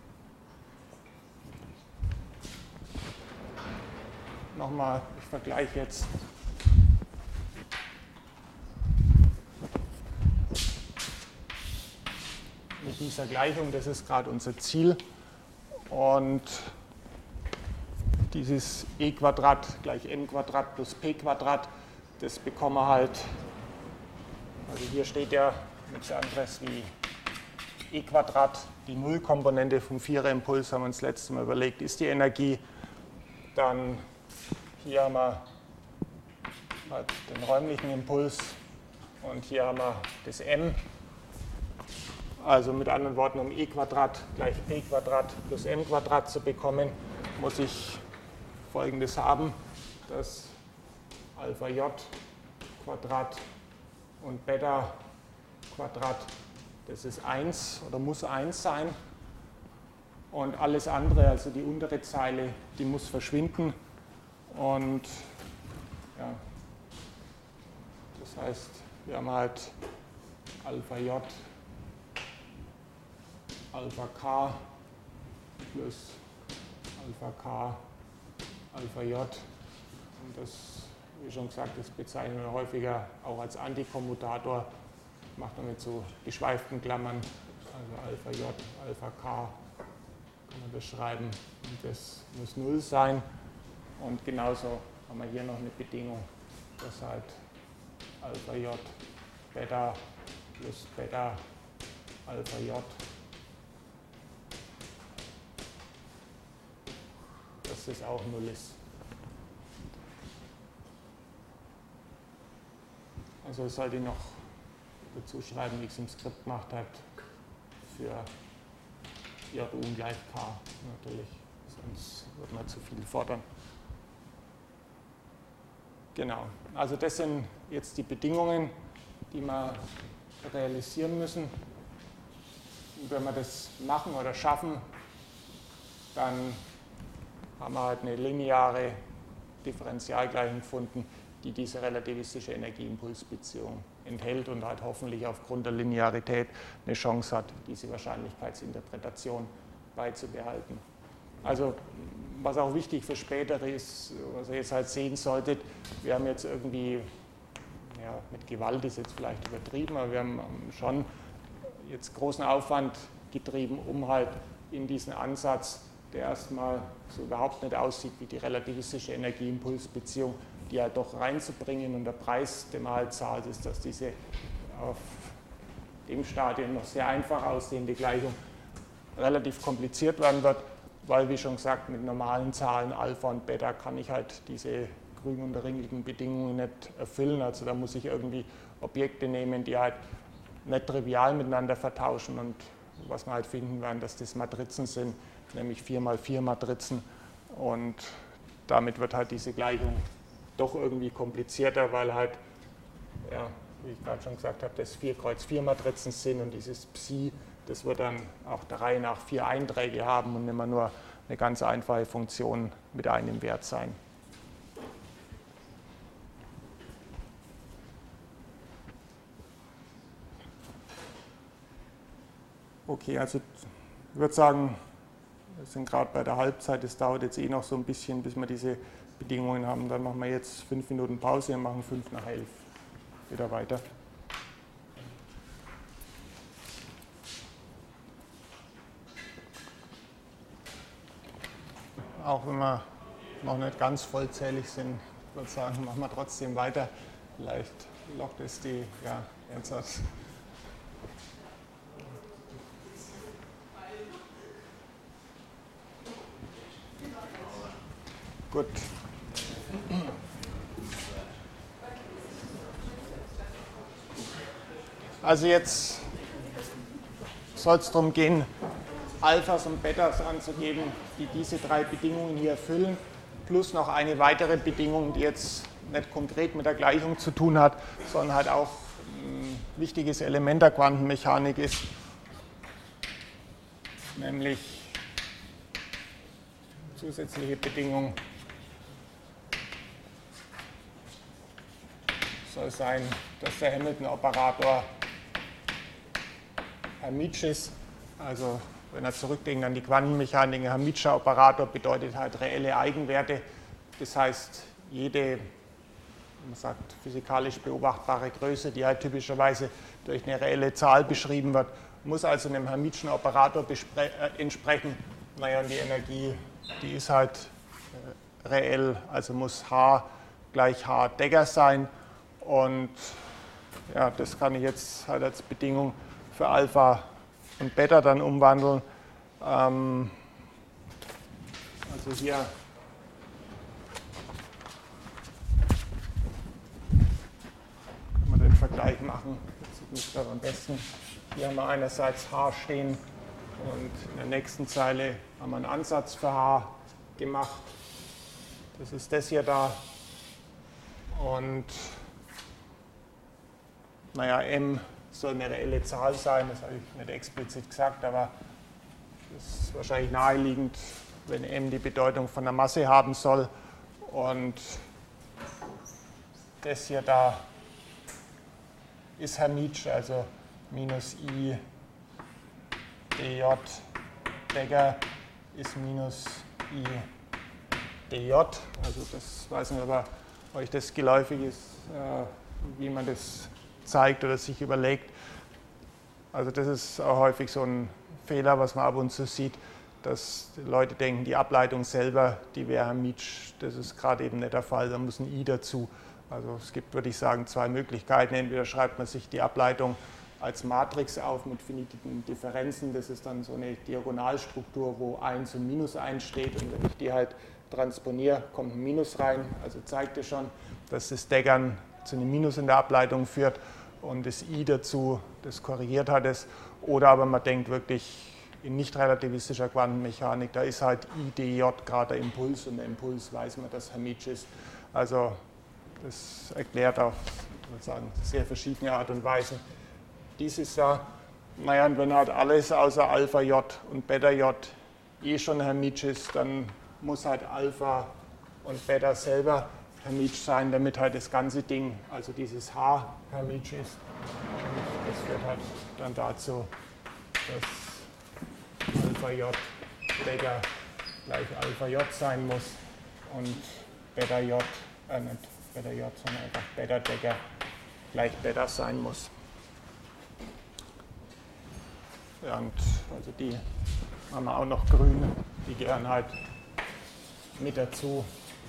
nochmal, ich vergleiche jetzt mit dieser Gleichung, das ist gerade unser Ziel. Und dieses e Quadrat gleich m Quadrat plus p Quadrat, das bekommen wir halt, also hier steht ja nichts anderes wie e Quadrat, die Nullkomponente vom Viererimpuls, haben wir uns das letzte Mal überlegt, ist die Energie. Dann hier haben wir halt den räumlichen Impuls und hier haben wir das m. Also mit anderen Worten, um e Quadrat gleich p Quadrat plus m Quadrat zu bekommen, muss ich Folgendes haben, dass Alpha J Quadrat und Beta Quadrat, das ist 1 oder muss 1 sein. Und alles andere, also die untere Zeile, die muss verschwinden. Und ja, das heißt, wir haben halt Alpha J Alpha K plus Alpha K Alpha J. Und das, wie schon gesagt, das bezeichnen wir häufiger auch als Antikommutator. Macht man mit so geschweiften Klammern, also Alpha J, Alpha K, kann man das schreiben. Und das muss 0 sein. Und genauso haben wir hier noch eine Bedingung, dass halt Alpha J Beta plus Beta Alpha J, dass das auch 0 ist. Also das sollte ich noch dazu schreiben, wie ich es im Skript gemacht habe, für J ungleich K natürlich, sonst wird man zu viel fordern. Genau, also das sind jetzt die Bedingungen, die wir realisieren müssen. Und wenn wir das machen oder schaffen, dann haben wir halt eine lineare Differentialgleichung gefunden, die diese relativistische Energieimpulsbeziehung enthält und halt hoffentlich aufgrund der Linearität eine Chance hat, diese Wahrscheinlichkeitsinterpretation beizubehalten. Also was auch wichtig für spätere ist, was ihr jetzt halt sehen solltet, wir haben jetzt irgendwie, ja, mit Gewalt ist jetzt vielleicht übertrieben, aber wir haben schon jetzt großen Aufwand getrieben, um halt in diesen Ansatz, der erstmal so überhaupt nicht aussieht wie die relativistische Energieimpulsbeziehung, die halt doch reinzubringen, und der Preis, den man halt zahlt, ist, dass diese auf dem Stadium noch sehr einfach aussehende Gleichung relativ kompliziert werden wird, weil, wie schon gesagt, mit normalen Zahlen Alpha und Beta kann ich halt diese grün unterringeligen Bedingungen nicht erfüllen. Also da muss ich irgendwie Objekte nehmen, die halt nicht trivial miteinander vertauschen, und was wir halt finden werden, dass das Matrizen sind, nämlich 4×4 Matrizen, und damit wird halt diese Gleichung doch irgendwie komplizierter, weil halt, ja, wie ich gerade schon gesagt habe, das 4×4 Matrizen sind, und dieses Psi, das wird dann auch der Reihe nach 4 Einträge haben und immer nur eine ganz einfache Funktion mit einem Wert sein. Okay, also ich würde sagen, wir sind gerade bei der Halbzeit, es dauert jetzt eh noch so ein bisschen, bis wir diese Bedingungen haben. Dann machen wir jetzt 5 Minuten Pause und machen 5:11 wieder weiter. Auch wenn wir noch nicht ganz vollzählig sind, ich würde sagen, machen wir trotzdem weiter. Vielleicht lockt es die, ja, ernsthaft. Gut. Also jetzt soll es darum gehen, Alphas und Betas anzugeben, die diese 3 Bedingungen hier erfüllen, plus noch eine weitere Bedingung, die jetzt nicht konkret mit der Gleichung zu tun hat, sondern halt auch ein wichtiges Element der Quantenmechanik ist, nämlich zusätzliche Bedingung soll sein, dass der Hamilton-Operator Hermitisch ist. Also wenn er zurückdenkt an die Quantenmechanik, ein Hermitischer Operator bedeutet halt reelle Eigenwerte. Das heißt, jede, man sagt, physikalisch beobachtbare Größe, die halt typischerweise durch eine reelle Zahl beschrieben wird, muss also einem Hermitischen Operator entsprechen. Naja, und die Energie, die ist halt reell, also muss H gleich H Degger sein. Und ja, das kann ich jetzt halt als Bedingung für Alpha und Beta dann umwandeln. Also hier kann man den Vergleich machen. Das sieht man gerade am besten. Hier haben wir einerseits H stehen und in der nächsten Zeile haben wir einen Ansatz für H gemacht. Das ist das hier da. Und naja, M soll eine reelle Zahl sein, das habe ich nicht explizit gesagt, aber das ist wahrscheinlich naheliegend, wenn M die Bedeutung von der Masse haben soll. Und das hier da ist Hermitisch, also minus I dj Degger ist minus I dj. Also das weiß nicht, ob euch das geläufig ist, wie man das zeigt oder sich überlegt. Also das ist auch häufig so ein Fehler, was man ab und zu sieht, dass die Leute denken, die Ableitung selber, die wäre Hermitisch. Das ist gerade eben nicht der Fall, da muss ein I dazu. Also es gibt, würde ich sagen, 2 Möglichkeiten. Entweder schreibt man sich die Ableitung als Matrix auf mit finiten Differenzen. Das ist dann so eine Diagonalstruktur, wo 1 und minus 1 steht. Und wenn ich die halt transponiere, kommt ein Minus rein. Also zeigt es schon, dass das Deggern zu einem Minus in der Ableitung führt und das I dazu, das korrigiert hat es. Oder aber man denkt wirklich in nicht relativistischer Quantenmechanik, da ist halt I dj gerade der Impuls, und der Impuls weiß man, dass Hermitisch ist. Also das erklärt auf, ich würde sagen, sehr verschiedene Art und Weise. Dies ist ja, naja, und wenn halt alles außer Alpha J und Beta J eh schon Hermitisch ist, dann muss halt Alpha und Beta selber Hermitsch sein, damit halt das ganze Ding, also dieses H Hermitsch ist. Und das führt halt dann dazu, dass Alpha J Decker gleich Alpha J sein muss und Beta J, nicht Beta J, sondern einfach Beta Decker gleich Beta sein muss. Ja, und also die haben wir auch noch grün, die gehören halt mit dazu.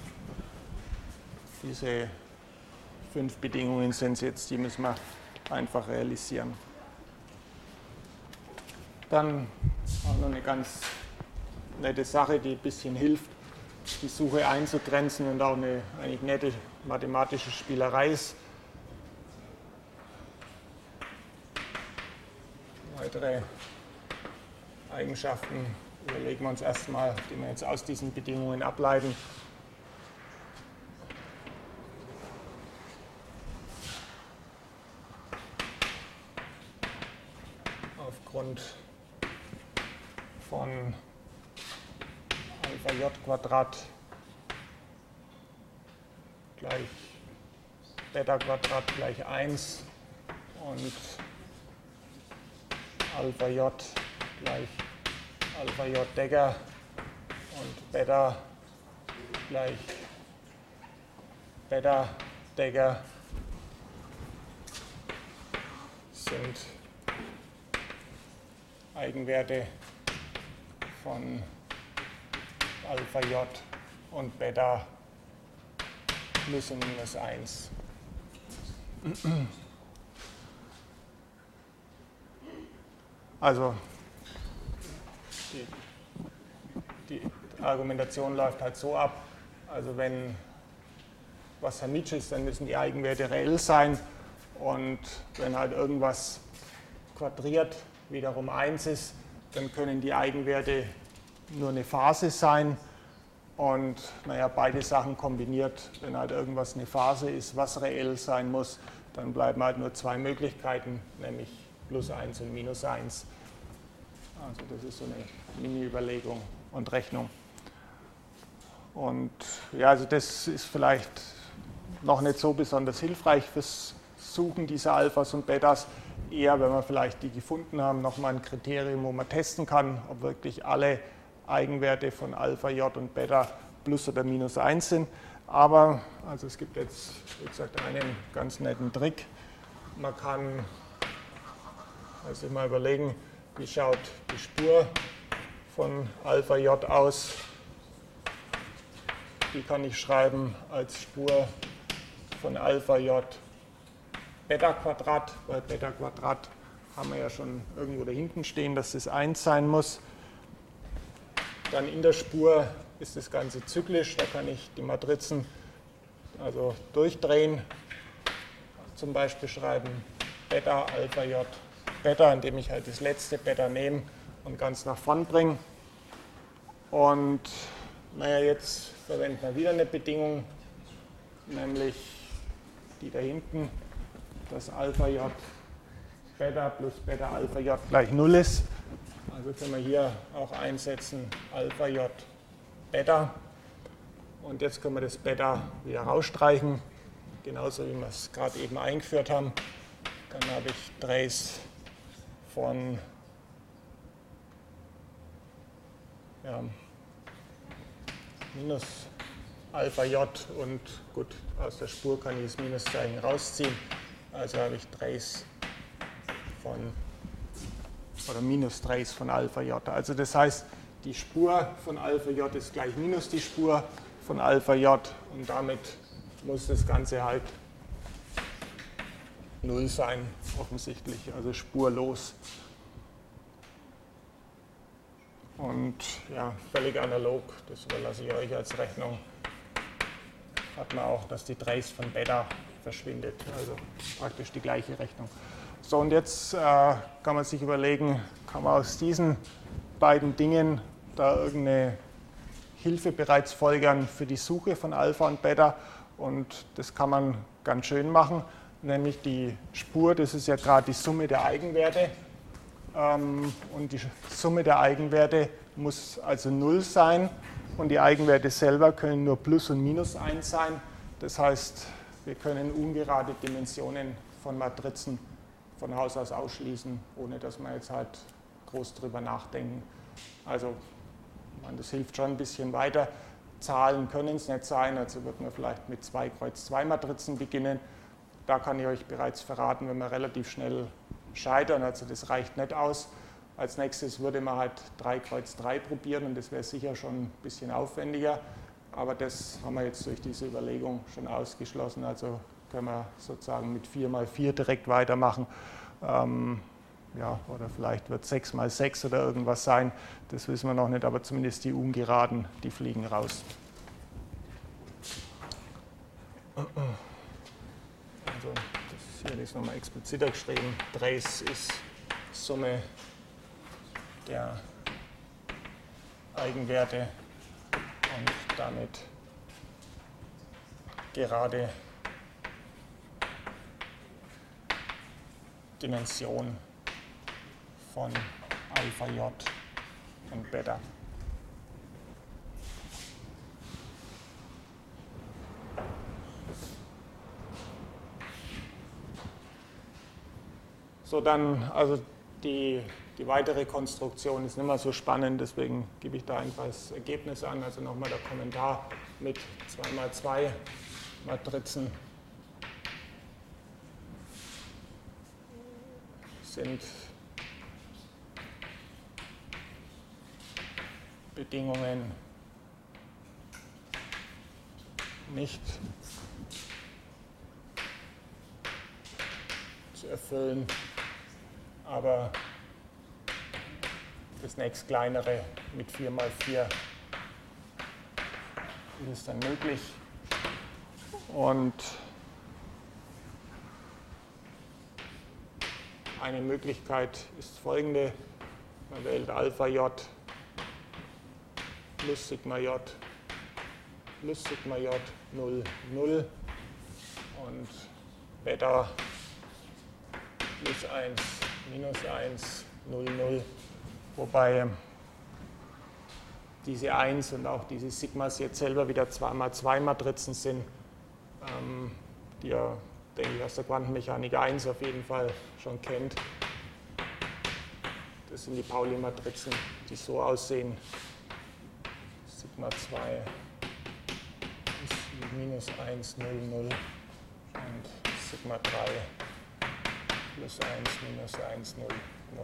Diese 5 Bedingungen sind es jetzt, die müssen wir einfach realisieren. Dann auch noch eine ganz nette Sache, die ein bisschen hilft, die Suche einzugrenzen und auch eine eigentlich nette mathematische Spielerei ist. Weitere Eigenschaften überlegen wir uns erstmal, die wir jetzt aus diesen Bedingungen ableiten. Aufgrund von Alpha J Quadrat gleich Beta Quadrat gleich 1 und Alpha J gleich Alpha J Decker und Beta gleich Beta Decker sind Eigenwerte von Alpha J und Beta plus und minus 1. Also die Argumentation läuft halt so ab, also wenn was Hermitsch ist, dann müssen die Eigenwerte reell sein und wenn halt irgendwas quadriert wiederum 1 ist, dann können die Eigenwerte nur eine Phase sein und naja, beide Sachen kombiniert, wenn halt irgendwas eine Phase ist, was reell sein muss, dann bleiben halt nur 2 Möglichkeiten, nämlich plus 1 und minus 1. Also das ist so eine Mini-Überlegung und Rechnung. Und ja, also das ist vielleicht noch nicht so besonders hilfreich fürs Suchen dieser Alphas und Betas. Eher, wenn wir vielleicht die gefunden haben, nochmal ein Kriterium, wo man testen kann, ob wirklich alle Eigenwerte von Alpha, J und Beta plus oder minus 1 sind. Aber also es gibt jetzt, wie gesagt, einen ganz netten Trick. Man kann also mal überlegen, wie schaut die Spur von Alpha J aus. Die kann ich schreiben als Spur von Alpha J Beta Quadrat, weil Beta Quadrat haben wir ja schon irgendwo da hinten stehen, dass das 1 sein muss. Dann in der Spur ist das Ganze zyklisch, da kann ich die Matrizen also durchdrehen. Zum Beispiel schreiben Beta Alpha J Beta, indem ich halt das letzte Beta nehme und ganz nach vorn bringe. Und naja, jetzt verwenden wir wieder eine Bedingung, nämlich die da hinten, dass Alpha J Beta plus Beta Alpha J gleich 0 ist. Also können wir hier auch einsetzen Alpha J Beta. Und jetzt können wir das Beta wieder rausstreichen, genauso wie wir es gerade eben eingeführt haben. Dann habe ich Trace von minus Alpha J und gut, aus der Spur kann ich das Minuszeichen rausziehen. Also habe ich Trace von, oder minus Trace von Alpha J. Also das heißt, die Spur von Alpha J ist gleich minus die Spur von Alpha J und damit muss das Ganze halt 0 sein, offensichtlich, also spurlos. Und ja, völlig analog, das überlasse ich euch als Rechnung, hat man auch, dass die Trace von Beta verschwindet, also praktisch die gleiche Rechnung. So, und jetzt kann man sich überlegen, kann man aus diesen beiden Dingen da irgendeine Hilfe bereits folgern für die Suche von Alpha und Beta, und das kann man ganz schön machen, nämlich die Spur, das ist ja gerade die Summe der Eigenwerte, und die Summe der Eigenwerte muss also 0 sein und die Eigenwerte selber können nur plus und minus 1 sein. Das heißt, wir können ungerade Dimensionen von Matrizen von Haus aus ausschließen, ohne dass wir jetzt halt groß drüber nachdenken. Also, das hilft schon ein bisschen weiter. Zahlen können es nicht sein, also wird man vielleicht mit 2 Kreuz-2-Matrizen beginnen. Da kann ich euch bereits verraten, wenn wir relativ schnell scheitern, also das reicht nicht aus. Als nächstes würde man halt 3 Kreuz-3 probieren und das wäre sicher schon ein bisschen aufwendiger. Aber das haben wir jetzt durch diese Überlegung schon ausgeschlossen. Also können wir sozusagen mit 4 mal 4 direkt weitermachen. Ja, oder vielleicht wird 6 mal 6 oder irgendwas sein. Das wissen wir noch nicht, aber zumindest die ungeraden, die fliegen raus. Also das hier ist nochmal expliziter geschrieben. Trace ist Summe der Eigenwerte und damit gerade Dimension von Alpha J und Beta. So, dann, also die weitere Konstruktion ist nicht mehr so spannend, deswegen gebe ich da einfach das Ergebnis an. Also nochmal der Kommentar mit 2 mal 2 Matrizen sind Bedingungen nicht zu erfüllen, aber das nächst kleinere mit 4 mal 4 ist es dann möglich. Und eine Möglichkeit ist folgende: Man wählt Alpha J plus Sigma J plus Sigma J 0, 0 und Beta plus 1 minus 1 0, 0. Wobei diese 1 und auch diese Sigmas jetzt selber wieder 2 mal 2 Matrizen sind, die ihr, denke ich, aus der Quantenmechanik 1 auf jeden Fall schon kennt. Das sind die Pauli-Matrizen, die so aussehen. Sigma 2 ist minus 1, 0, 0 und Sigma 3 plus 1, minus 1, 0, 0.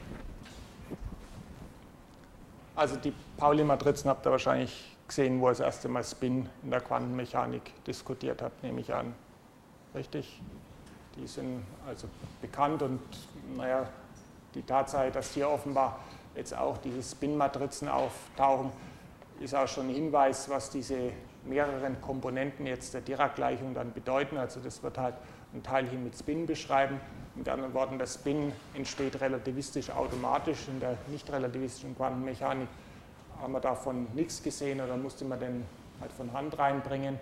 Also die Pauli-Matrizen habt ihr wahrscheinlich gesehen, wo ihr das erste Mal Spin in der Quantenmechanik diskutiert habt, nehme ich an. Richtig? Die sind also bekannt und naja, die Tatsache, dass hier offenbar jetzt auch diese Spin-Matrizen auftauchen, ist auch schon ein Hinweis, was diese mehreren Komponenten jetzt der Dirac-Gleichung dann bedeuten. Also das wird halt ein Teilchen mit Spin beschreiben. Mit anderen Worten, der Spin entsteht relativistisch automatisch. In der nicht-relativistischen Quantenmechanik haben wir davon nichts gesehen oder musste man den halt von Hand reinbringen.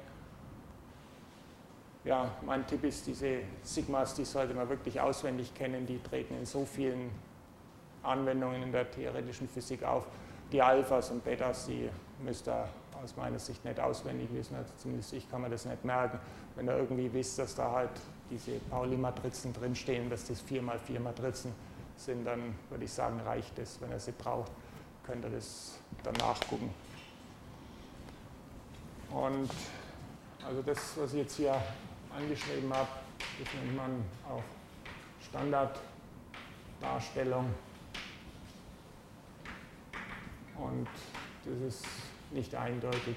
Ja, mein Tipp ist, diese Sigmas, die sollte man wirklich auswendig kennen, die treten in so vielen Anwendungen in der theoretischen Physik auf. Die Alphas und Betas, die müsst ihr aus meiner Sicht nicht auswendig wissen, also zumindest ich kann mir das nicht merken. Wenn ihr irgendwie wisst, dass da halt diese Pauli-Matrizen drinstehen, dass das 4 mal 4 Matrizen sind, dann würde ich sagen, reicht es. Wenn ihr sie braucht, könnt ihr das dann nachgucken. Und also das, was ich jetzt hier angeschrieben habe, das nennt man auch Standarddarstellung. Und das ist nicht eindeutig.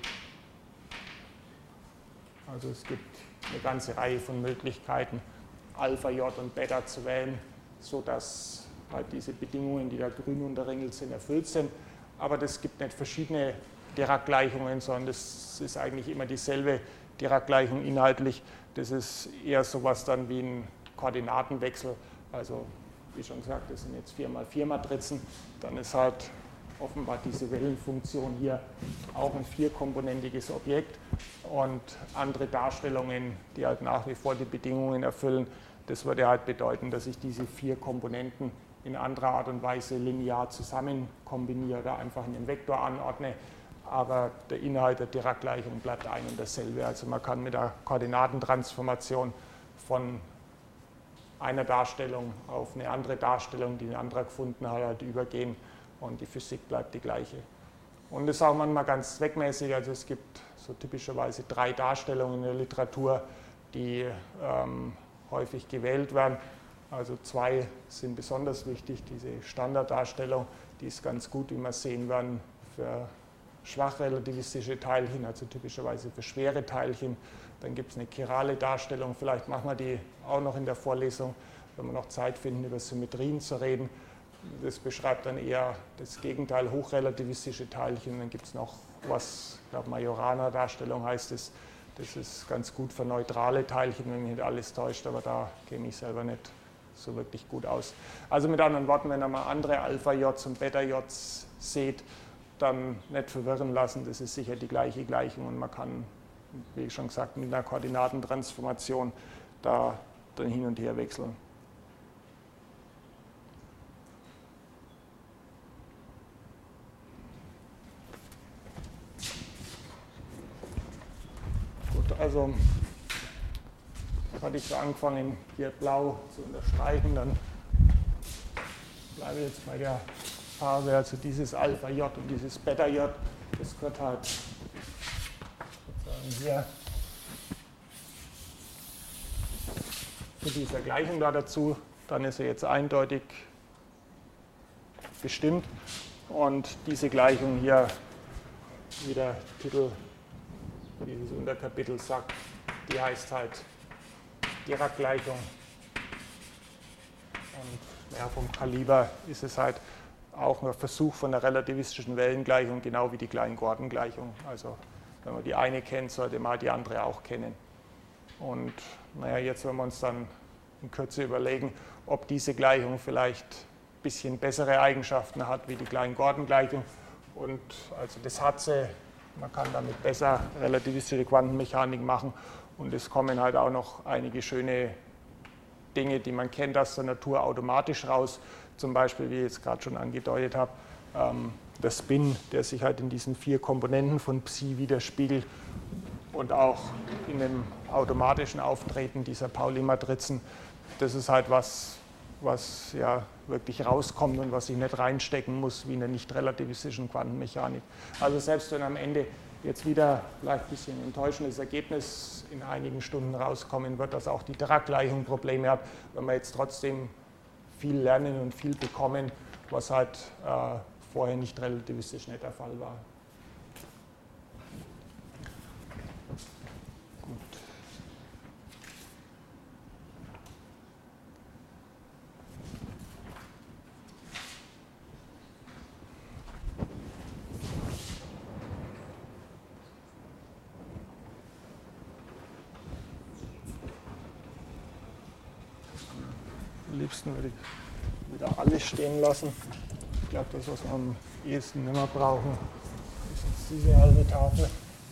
Also es gibt eine ganze Reihe von Möglichkeiten, Alpha, J und Beta zu wählen, sodass halt diese Bedingungen, die da grün unterringelt sind, erfüllt sind. Aber das gibt nicht verschiedene Dirac-Gleichungen, sondern das ist eigentlich immer dieselbe Dirac-Gleichung inhaltlich. Das ist eher sowas dann wie ein Koordinatenwechsel. Also wie schon gesagt, das sind jetzt 4 mal 4 Matrizen. Dann ist halt offenbar diese Wellenfunktion hier auch ein vierkomponentiges Objekt und andere Darstellungen, die halt nach wie vor die Bedingungen erfüllen, das würde halt bedeuten, dass ich diese 4 Komponenten in anderer Art und Weise linear zusammen kombiniere oder einfach in den Vektor anordne. aber der Inhalt der Dirac-Gleichung bleibt ein und dasselbe. Also man kann mit der Koordinatentransformation von einer Darstellung auf eine andere Darstellung, die ein anderer gefunden hat, halt übergehen und die Physik bleibt die gleiche. Und das ist auch manchmal ganz zweckmäßig, also es gibt so typischerweise 3 Darstellungen in der Literatur, die häufig gewählt werden. Also 2 sind besonders wichtig, diese Standarddarstellung, die ist ganz gut, wie wir sehen werden, für schwach relativistische Teilchen, also typischerweise für schwere Teilchen. Dann gibt es eine chirale Darstellung, vielleicht machen wir die auch noch in der Vorlesung, wenn wir noch Zeit finden, über Symmetrien zu reden. Das beschreibt dann eher das Gegenteil, hochrelativistische Teilchen. Dann gibt es noch was, ich glaube Majorana-Darstellung heißt es. Das ist ganz gut für neutrale Teilchen, wenn mich nicht alles täuscht, aber da kenne ich selber nicht so wirklich gut aus. Also mit anderen Worten, wenn ihr mal andere Alpha-Js und Beta-Js seht, dann nicht verwirren lassen, das ist sicher die gleiche Gleichung und man kann, wie schon gesagt, mit einer Koordinatentransformation da dann hin und her wechseln. Gut, also hatte ich so angefangen, hier blau zu unterstreichen, dann bleibe ich jetzt bei der Farbe, also dieses Alpha-J und dieses Beta-J, das gehört halt sozusagen hier zu dieser Gleichung da dazu, dann ist er jetzt eindeutig bestimmt und diese Gleichung hier, wie der Titel dieses Unterkapitels sagt, die heißt halt Dirac-Gleichung und ja, vom Kaliber ist es halt auch ein Versuch von der relativistischen Wellengleichung, genau wie die Klein-Gordon-Gleichung. Also wenn man die eine kennt, sollte man die andere auch kennen. Und naja, jetzt werden wir uns dann in Kürze überlegen, ob diese Gleichung vielleicht ein bisschen bessere Eigenschaften hat wie die Klein-Gordon-Gleichung. Und also das hat sie, man kann damit besser relativistische Quantenmechanik machen. Und es kommen halt auch noch einige schöne Dinge, die man kennt aus der Natur, automatisch raus. Zum Beispiel, wie ich jetzt gerade schon angedeutet habe, der Spin, der sich halt in diesen 4 Komponenten von Psi widerspiegelt und auch in dem automatischen Auftreten dieser Pauli-Matrizen. Das ist halt was ja wirklich rauskommt und was ich nicht reinstecken muss, wie in der nicht-relativistischen Quantenmechanik. Also selbst wenn am Ende jetzt wieder vielleicht ein bisschen enttäuschendes Ergebnis in einigen Stunden rauskommen wird, dass auch die Dirac-Gleichung Probleme hat, wenn wir jetzt trotzdem viel lernen und viel bekommen, was halt vorher nicht relativistisch nicht der Fall war. Gut. Am liebsten würde ich wieder alles stehen lassen. Ich glaube, das, was wir am ehesten nicht mehr brauchen, ist jetzt diese halbe Tafel.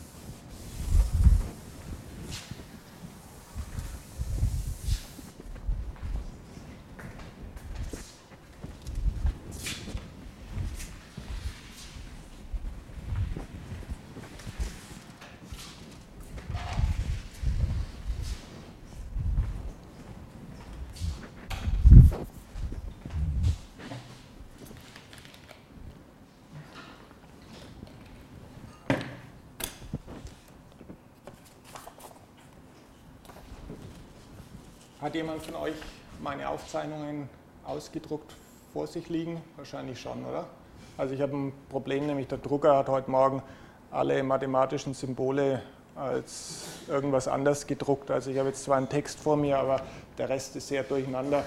Hat jemand von euch meine Aufzeichnungen ausgedruckt vor sich liegen? Wahrscheinlich schon, oder? Also ich habe ein Problem, nämlich der Drucker hat heute Morgen alle mathematischen Symbole als irgendwas anders gedruckt. Also ich habe jetzt zwar einen Text vor mir, aber der Rest ist sehr durcheinander.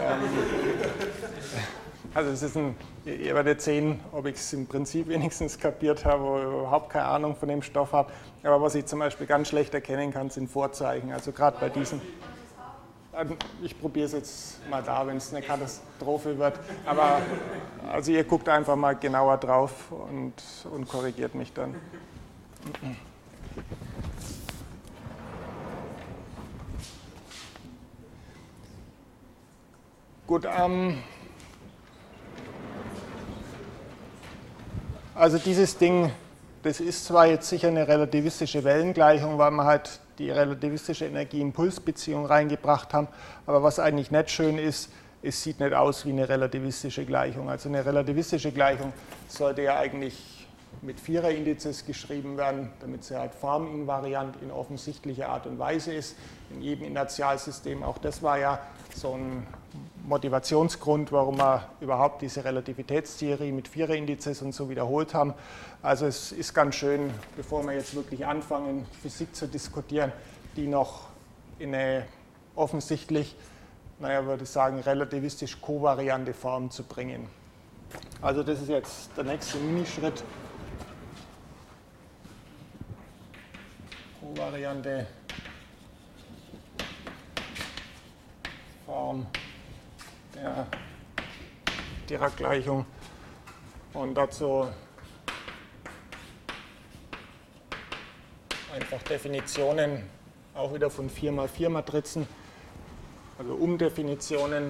Also es ist ihr werdet sehen, ob ich es im Prinzip wenigstens kapiert habe oder überhaupt keine Ahnung von dem Stoff habe. Aber was ich zum Beispiel ganz schlecht erkennen kann, sind Vorzeichen. Also gerade bei diesen. Ich probiere es jetzt mal da, wenn es eine Katastrophe wird. Aber also ihr guckt einfach mal genauer drauf und korrigiert mich dann. Gut, also dieses Ding, das ist zwar jetzt sicher eine relativistische Wellengleichung, weil wir halt die relativistische Energie-Impuls-Beziehung reingebracht haben, aber was eigentlich nicht schön ist, es sieht nicht aus wie eine relativistische Gleichung. Also eine relativistische Gleichung sollte ja eigentlich mit Viererindizes geschrieben werden, damit sie halt forminvariant in offensichtlicher Art und Weise ist, in jedem Inertialsystem. Auch das war ja so ein Motivationsgrund, warum wir überhaupt diese Relativitätstheorie mit Viererindizes und so wiederholt haben. Also es ist ganz schön, bevor wir jetzt wirklich anfangen, Physik zu diskutieren, die noch in eine offensichtlich, naja, würde ich sagen, relativistisch kovariante Form zu bringen. Also das ist jetzt der nächste Minischritt. Kovariante Form der Dirac-Gleichung und dazu einfach Definitionen, auch wieder von 4×4 Matrizen, also Umdefinitionen.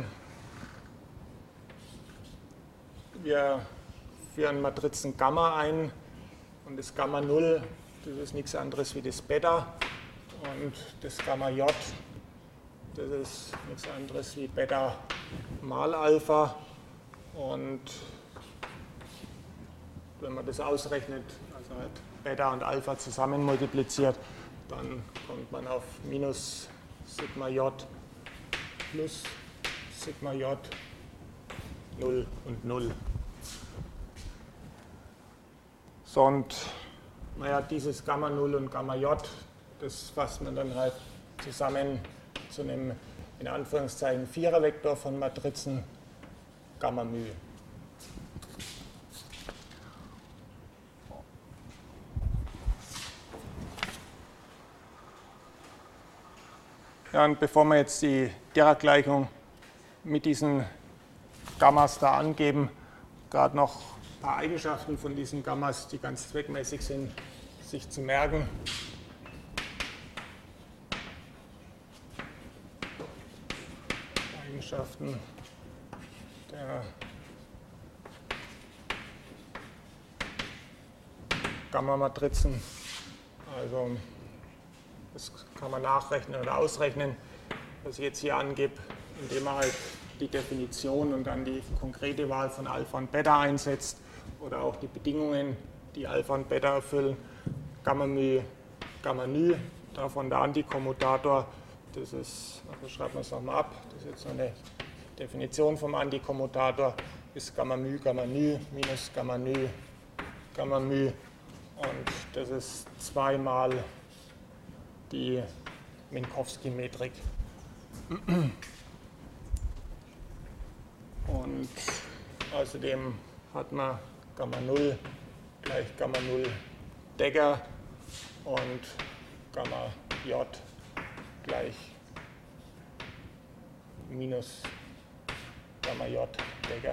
Wir führen Matrizen Gamma ein und das Gamma 0, das ist nichts anderes wie das Beta und das Gamma J, das ist nichts anderes wie Beta mal Alpha und wenn man das ausrechnet, also halt Beta und Alpha zusammen multipliziert, dann kommt man auf minus Sigma J plus Sigma J 0 und 0. So, und naja, dieses Gamma 0 und Gamma J, das fasst man dann halt zusammen zu einem, in Anführungszeichen, Vierervektor von Matrizen Gamma μ. Ja, und bevor wir jetzt die Dirac-Gleichung mit diesen Gammas da angeben, gerade noch ein paar Eigenschaften von diesen Gammas, die ganz zweckmäßig sind, sich zu merken. Eigenschaften der Gamma-Matrizen. Also das kann man nachrechnen oder ausrechnen, was ich jetzt hier angebe, indem man halt die Definition und dann die konkrete Wahl von Alpha und Beta einsetzt oder auch die Bedingungen, die Alpha und Beta erfüllen. Gamma μ, Gamma ν, davon der Antikommutator. Das ist, also schreiben wir es nochmal ab, das ist jetzt so eine Definition vom Antikommutator, ist Gamma μ, Gamma ν minus Gamma ν, Gamma μ und das ist zweimal die Minkowski-Metrik. Und außerdem hat man Gamma 0 gleich Gamma 0 Dagger und Gamma J gleich minus Gamma J Dagger.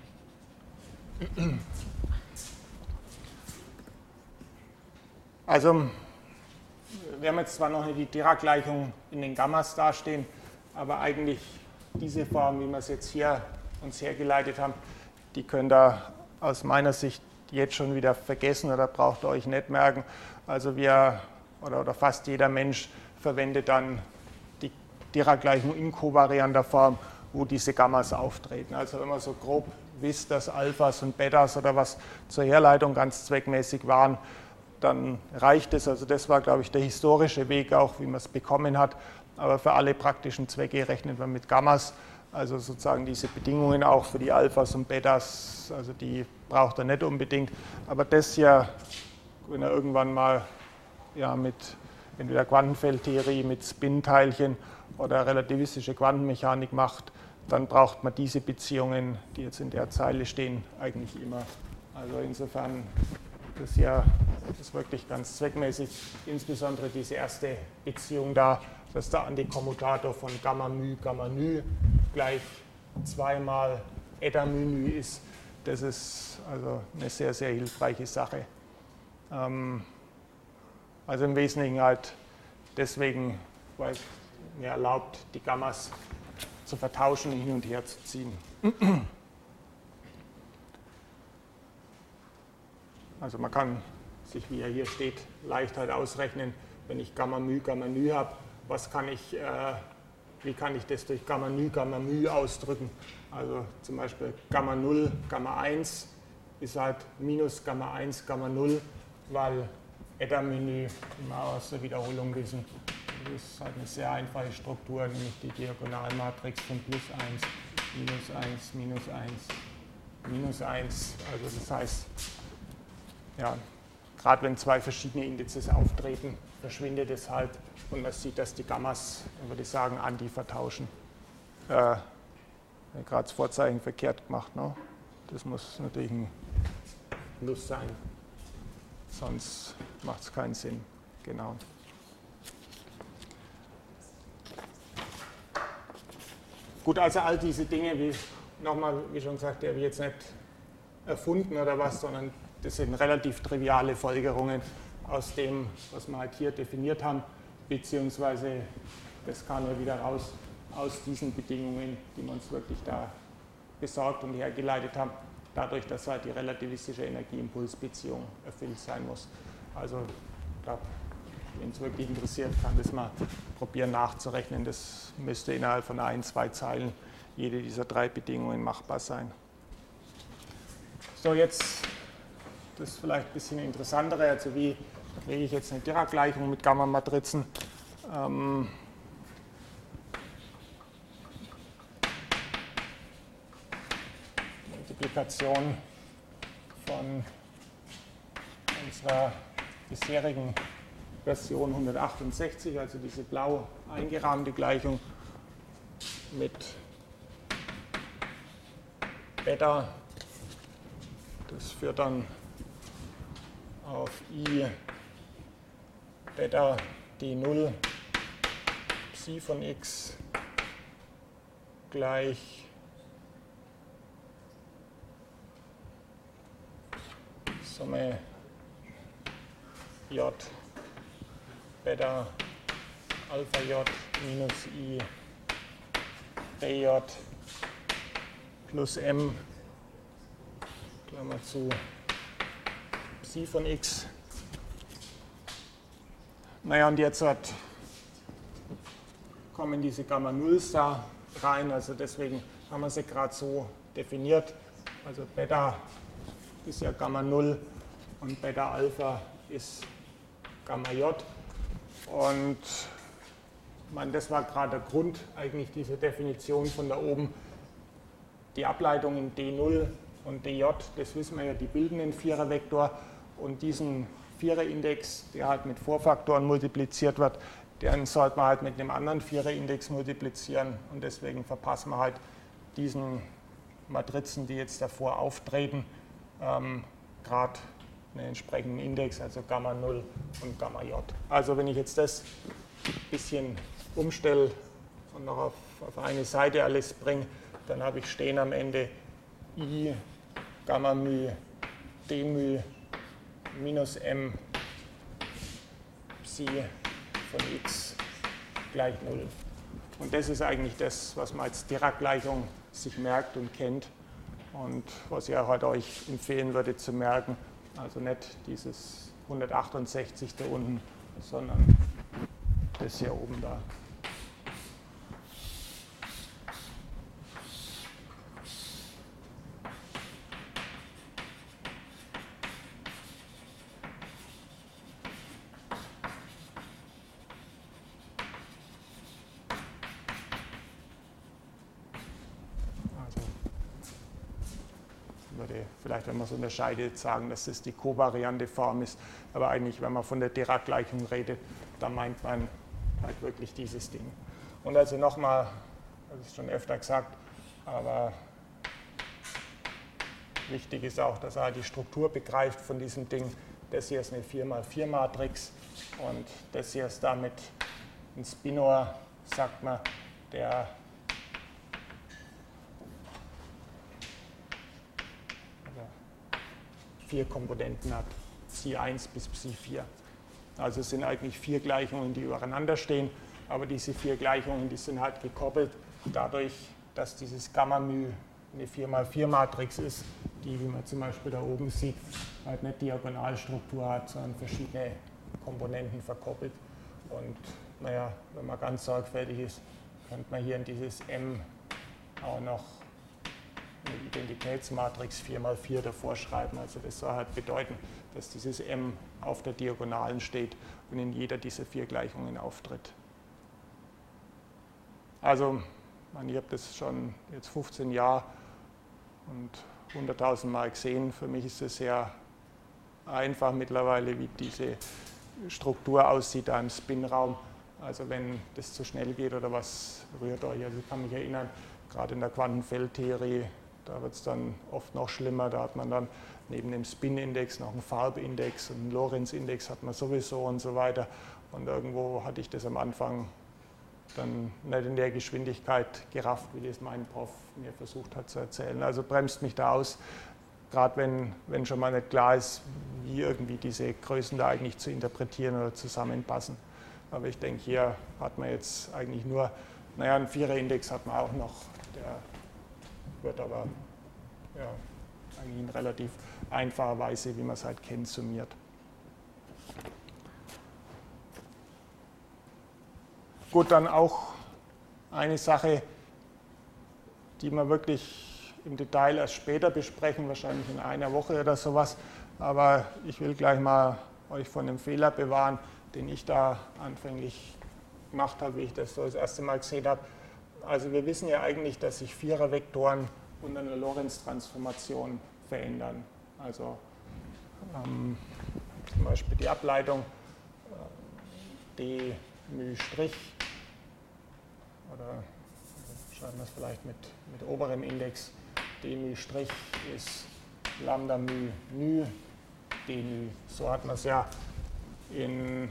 Also wir haben jetzt zwar noch nicht die Dirac-Gleichung in den Gammas dastehen, aber eigentlich diese Form, wie wir es jetzt hier uns hergeleitet haben, die könnt ihr aus meiner Sicht jetzt schon wieder vergessen oder braucht ihr euch nicht merken. Also wir oder fast jeder Mensch verwendet dann die Dirac-Gleichung in kovarianter Form, wo diese Gammas auftreten. Also wenn man so grob wisst, dass Alphas und Betas oder was zur Herleitung ganz zweckmäßig waren, dann reicht es. Also das war, glaube ich, der historische Weg auch, wie man es bekommen hat. Aber für alle praktischen Zwecke rechnet man mit Gammas. Also sozusagen diese Bedingungen auch für die Alphas und Betas, also die braucht er nicht unbedingt. Aber das hier, wenn er irgendwann mal ja, mit entweder Quantenfeldtheorie, mit Spin-Teilchen oder relativistische Quantenmechanik macht, dann braucht man diese Beziehungen, die jetzt in der Zeile stehen, eigentlich immer. Also insofern das hier ist wirklich ganz zweckmäßig, insbesondere diese erste Beziehung da, dass der Antikommutator von Gamma μ, Gamma ν gleich zweimal Eta μ ν ist. Das ist also eine sehr, sehr hilfreiche Sache. Also im Wesentlichen halt deswegen, weil es mir erlaubt, die Gammas zu vertauschen und hin und her zu ziehen. Also man kann sich, wie er hier steht, leicht halt ausrechnen, wenn ich Gamma μ habe, wie kann ich das durch Gamma μ ausdrücken. Also zum Beispiel Gamma 0, Gamma 1 ist halt minus Gamma 1, Gamma 0, weil Eta-Menü immer aus der Wiederholung wissen. Das ist halt eine sehr einfache Struktur, nämlich die Diagonalmatrix von plus 1, minus 1, minus 1, minus 1. Also das heißt, ja, gerade wenn zwei verschiedene Indizes auftreten, verschwindet es halt und man sieht, dass die Gammas, würde ich sagen, anti-vertauschen. Gerade das Vorzeichen verkehrt gemacht, ne? Das muss natürlich ein Plus sein, sonst macht es keinen Sinn. Genau. Gut, also all diese Dinge, wie schon gesagt, die habe ich jetzt nicht erfunden oder was, sondern das sind relativ triviale Folgerungen aus dem, was wir halt hier definiert haben, beziehungsweise das kam ja wieder raus aus diesen Bedingungen, die wir uns wirklich da besorgt und hergeleitet haben, dadurch, dass halt die relativistische Energieimpulsbeziehung erfüllt sein muss. Also, wenn es wirklich interessiert, kann das mal probieren nachzurechnen. Das müsste innerhalb von 1, 2 Zeilen jede dieser 3 Bedingungen machbar sein. So, jetzt das ist vielleicht ein bisschen interessantere, also wie kriege ich jetzt eine Dirac-Gleichung mit Gamma-Matrizen. Multiplikation von unserer bisherigen Version 168, also diese blau eingerahmte Gleichung mit Beta. Das führt dann auf I Beta d0 Psi von x gleich Summe J Beta Alpha J minus I BJ plus M Klammer zu Psi von x. Naja, und jetzt kommen diese Gamma Nulls da rein, also deswegen haben wir sie gerade so definiert. Also Beta ist ja Gamma 0 und Beta Alpha ist Gamma J. Und ich meine, das war gerade der Grund eigentlich dieser Definition von da oben. Die Ableitungen D0 und DJ, das wissen wir ja, die bilden einen Vierervektor und diesen Viererindex, der halt mit Vorfaktoren multipliziert wird, den sollte man halt mit einem anderen Viererindex multiplizieren und deswegen verpassen wir halt diesen Matrizen, die jetzt davor auftreten, gerade einen entsprechenden Index, also Gamma 0 und Gamma J. Also wenn ich jetzt das ein bisschen umstelle und noch auf eine Seite alles bringe, dann habe ich stehen am Ende I Gamma μ d μ minus m Psi von x gleich 0. Und das ist eigentlich das, was man als Dirac-Gleichung sich merkt und kennt und was ich heute euch empfehlen würde zu merken. Also nicht dieses 168 da unten, sondern das hier oben da. Vielleicht, wenn man es unterscheidet, sagen, dass es die kovariante Form ist. Aber eigentlich, wenn man von der Dirac-Gleichung redet, dann meint man halt wirklich dieses Ding. Und also nochmal, das ist schon öfter gesagt, aber wichtig ist auch, dass er die Struktur begreift von diesem Ding. Das hier ist eine 4×4-Matrix und das hier ist damit ein Spinor, sagt man, der 4 Komponenten hat, Psi 1 bis Psi 4. Also es sind eigentlich 4 Gleichungen, die übereinander stehen, aber diese 4 Gleichungen, die sind halt gekoppelt dadurch, dass dieses Gamma μ eine 4×4-Matrix ist, die, wie man zum Beispiel da oben sieht, halt nicht Diagonalstruktur hat, sondern verschiedene Komponenten verkoppelt. Und naja, wenn man ganz sorgfältig ist, könnte man hier in dieses M auch noch eine Identitätsmatrix 4×4 davor schreiben. Also das soll halt bedeuten, dass dieses M auf der Diagonalen steht und in jeder dieser 4 Gleichungen auftritt. Also, ich habe das schon jetzt 15 Jahre und 100.000 Mal gesehen. Für mich ist es sehr einfach mittlerweile, wie diese Struktur aussieht da im Spinraum. Also wenn das zu schnell geht oder was rührt euch. Also ich kann mich erinnern, gerade in der Quantenfeldtheorie, da wird es dann oft noch schlimmer. Da hat man dann neben dem Spin-Index noch einen Farbindex und einen Lorentz-Index hat man sowieso und so weiter. Und irgendwo hatte ich das am Anfang dann nicht in der Geschwindigkeit gerafft, wie das mein Prof mir versucht hat zu erzählen. Also bremst mich da aus, gerade wenn schon mal nicht klar ist, wie irgendwie diese Größen da eigentlich zu interpretieren oder zusammenpassen. Aber ich denke, hier hat man jetzt eigentlich nur, naja, einen 4er-Index hat man auch noch, der wird aber ja, eigentlich in relativ einfacher Weise, wie man es halt kennt, summiert. Gut, dann auch eine Sache, die wir wirklich im Detail erst später besprechen, wahrscheinlich in einer Woche oder sowas. Aber ich will gleich mal euch von dem Fehler bewahren, den ich da anfänglich gemacht habe, wie ich das so das erste Mal gesehen habe. Also wir wissen ja eigentlich, dass sich Vierervektoren unter einer Lorentz-Transformation verändern. Also zum Beispiel die Ableitung d μ' oder schreiben wir es vielleicht mit oberem Index, d μ' ist Lambda μ μ d μ. So hat man es ja in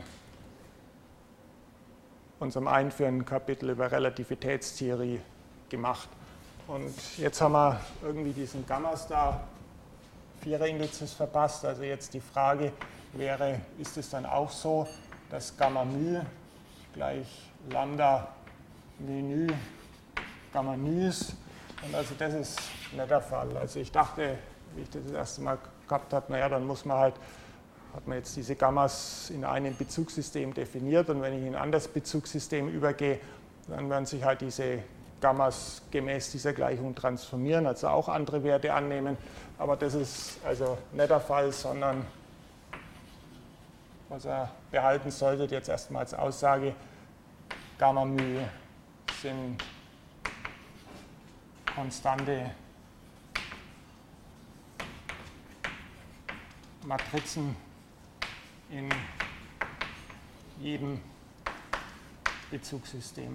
unserem einführenden Kapitel über Relativitätstheorie gemacht. Und jetzt haben wir irgendwie diesen Gamma-Star Viererindizes verpasst. Also jetzt die Frage wäre, ist es dann auch so, dass Gamma μ gleich Lambda μ Gamma μ ist? Und also das ist nicht der Fall. Also ich dachte, wie ich das erste Mal gehabt habe, naja, dann muss man halt, hat man jetzt diese Gammas in einem Bezugssystem definiert und wenn ich in ein anderes Bezugssystem übergehe, dann werden sich halt diese Gammas gemäß dieser Gleichung transformieren, also auch andere Werte annehmen. Aber das ist also nicht der Fall, sondern was ihr behalten solltet jetzt erstmal als Aussage, Gamma μ sind konstante Matrizen in jedem Bezugssystem.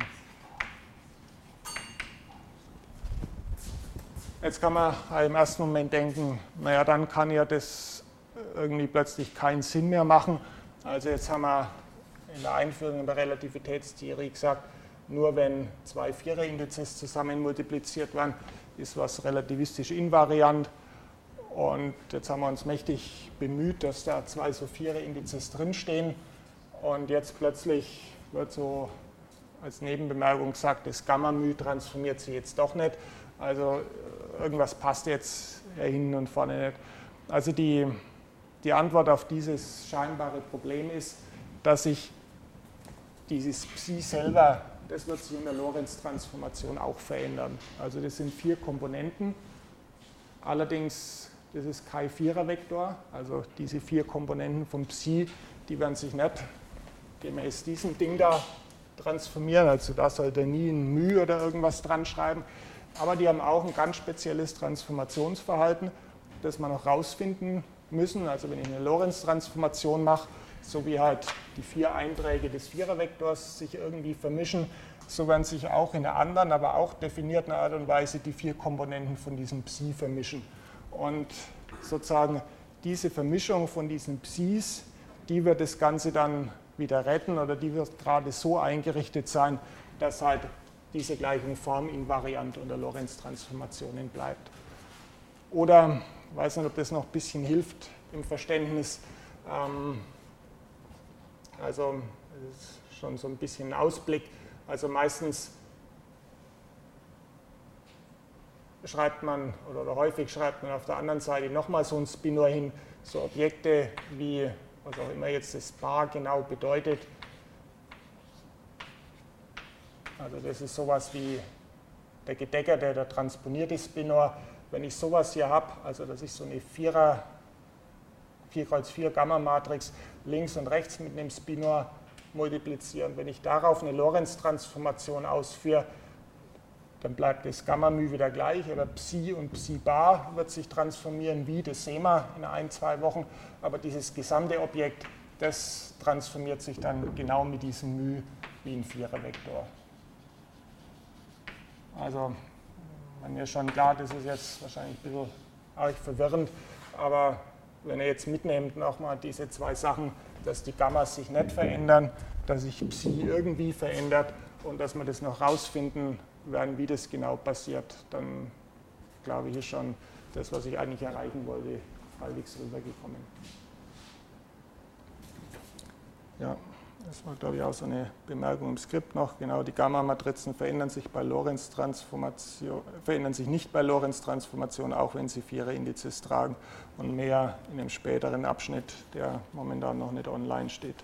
Jetzt kann man im ersten Moment denken, naja, dann kann ja das irgendwie plötzlich keinen Sinn mehr machen. Also jetzt haben wir in der Einführung in der Relativitätstheorie gesagt, nur wenn 2 Viererindizes zusammen multipliziert werden, ist was relativistisch invariant. Und jetzt haben wir uns mächtig bemüht, dass da 2 so Viererindizes drinstehen. Und jetzt plötzlich wird so als Nebenbemerkung gesagt, das Gamma μ transformiert sich jetzt doch nicht. Also irgendwas passt jetzt hinten und vorne nicht. Also die Antwort auf dieses scheinbare Problem ist, dass sich dieses Psi selber, das wird sich in der Lorentz-Transformation auch verändern. Also das sind 4 Komponenten. Allerdings, das ist kein Vierervektor, also diese 4 Komponenten vom Psi, die werden sich nicht gemäß diesem Ding da transformieren, also da sollte nie ein μ oder irgendwas dran schreiben, aber die haben auch ein ganz spezielles Transformationsverhalten, das wir noch rausfinden müssen. Also wenn ich eine Lorentz-Transformation mache, so wie halt die 4 Einträge des Vierervektors sich irgendwie vermischen, so werden sich auch in einer anderen, aber auch definierten Art und Weise die 4 Komponenten von diesem Psi vermischen. Und sozusagen diese Vermischung von diesen Psis, die wird das Ganze dann wieder retten oder die wird gerade so eingerichtet sein, dass halt diese Gleichung forminvariant unter Lorentz-Transformationen bleibt. Oder, ich weiß nicht, ob das noch ein bisschen hilft im Verständnis, also das ist schon so ein bisschen ein Ausblick, also meistens schreibt man, oder häufig schreibt man auf der anderen Seite nochmal so ein Spinor hin, so Objekte wie, was auch immer jetzt das Bar genau bedeutet. Also das ist sowas wie der gedeckerte, der transponierte Spinor. Wenn ich sowas hier habe, also das ist so eine 4x4 Gamma-Matrix, links und rechts mit einem Spinor multiplizieren. Wenn ich darauf eine Lorentz-Transformation ausführe, dann bleibt das Gamma-μ wieder gleich, aber Psi und Psi-Bar wird sich transformieren, wie, das sehen wir in 1-2 Wochen, aber dieses gesamte Objekt, das transformiert sich dann genau mit diesem μ wie ein Vierervektor. Also, mir ist schon klar, das ist jetzt wahrscheinlich ein bisschen arg verwirrend, aber wenn ihr jetzt mitnehmt nochmal diese zwei Sachen, dass die Gammas sich nicht verändern, dass sich Psi irgendwie verändert und dass wir das noch rausfinden werden, wie das genau passiert, dann glaube ich, ist schon das, was ich eigentlich erreichen wollte, halbwegs rübergekommen. Ja, das war, glaube ich, auch so eine Bemerkung im Skript noch. Genau, die Gamma-Matrizen verändern sich nicht bei Lorentz-Transformation, auch wenn sie Vierer-Indizes tragen, und mehr in einem späteren Abschnitt, der momentan noch nicht online steht.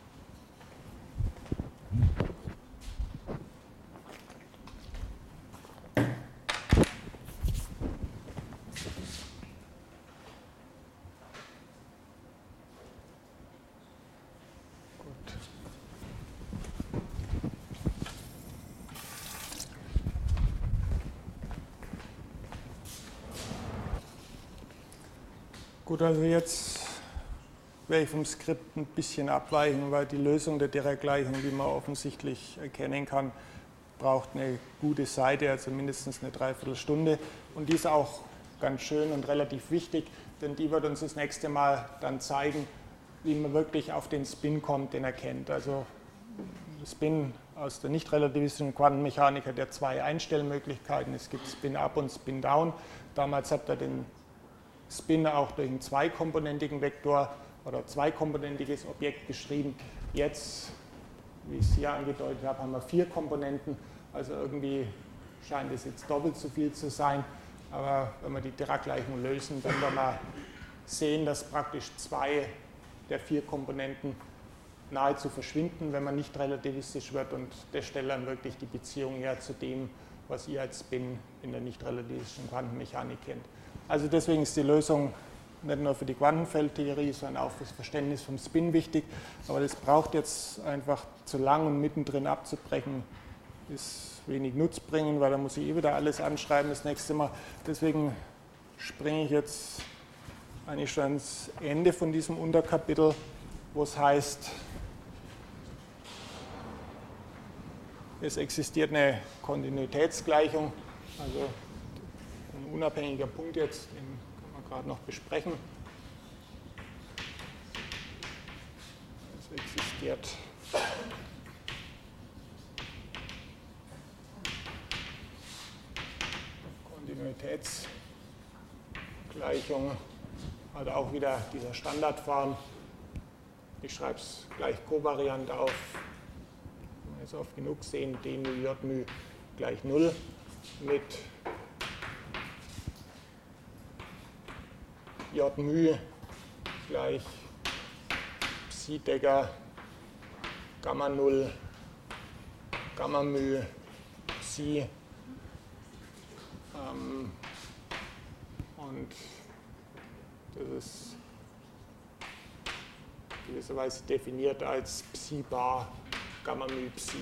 Gut, also jetzt werde ich vom Skript ein bisschen abweichen, weil die Lösung der Dirac-Gleichung, wie man offensichtlich erkennen kann, braucht eine gute Seite, also mindestens eine Dreiviertelstunde. Und die ist auch ganz schön und relativ wichtig, denn die wird uns das nächste Mal dann zeigen, wie man wirklich auf den Spin kommt, den er kennt. Also Spin aus der nicht-relativistischen Quantenmechanik hat ja zwei Einstellmöglichkeiten. Es gibt Spin-Up und Spin-Down. Damals hat er den Spin auch durch einen zweikomponentigen Vektor oder zweikomponentiges Objekt geschrieben. Jetzt, wie ich es hier angedeutet habe, haben wir 4 Komponenten. Also irgendwie scheint es jetzt doppelt so viel zu sein. Aber wenn wir die Dirac-Gleichung lösen, dann werden wir sehen, dass praktisch 2 der 4 Komponenten nahezu verschwinden, wenn man nicht relativistisch wird. Und das stellt dann wirklich die Beziehung her zu dem, was ihr als Spin in der nicht-relativistischen Quantenmechanik kennt. Also deswegen ist die Lösung nicht nur für die Quantenfeldtheorie, sondern auch für das Verständnis vom Spin wichtig. Aber das braucht jetzt einfach zu lang und mittendrin abzubrechen, ist wenig nutzbringend, weil da muss ich wieder alles anschreiben das nächste Mal. Deswegen springe ich jetzt eigentlich schon ans Ende von diesem Unterkapitel, wo es heißt, es existiert eine Kontinuitätsgleichung, also ein unabhängiger Punkt jetzt, den kann man gerade noch besprechen. Es existiert Kontinuitätsgleichung, also auch wieder dieser Standardform. Ich schreibe es gleich kovariant auf, wenn wir jetzt oft genug sehen, d μ j μ gleich 0 mit j μ gleich Psi-Decker Gamma 0 Gamma μ Psi und das ist gewisserweise definiert als Psi-Bar Gamma μ Psi.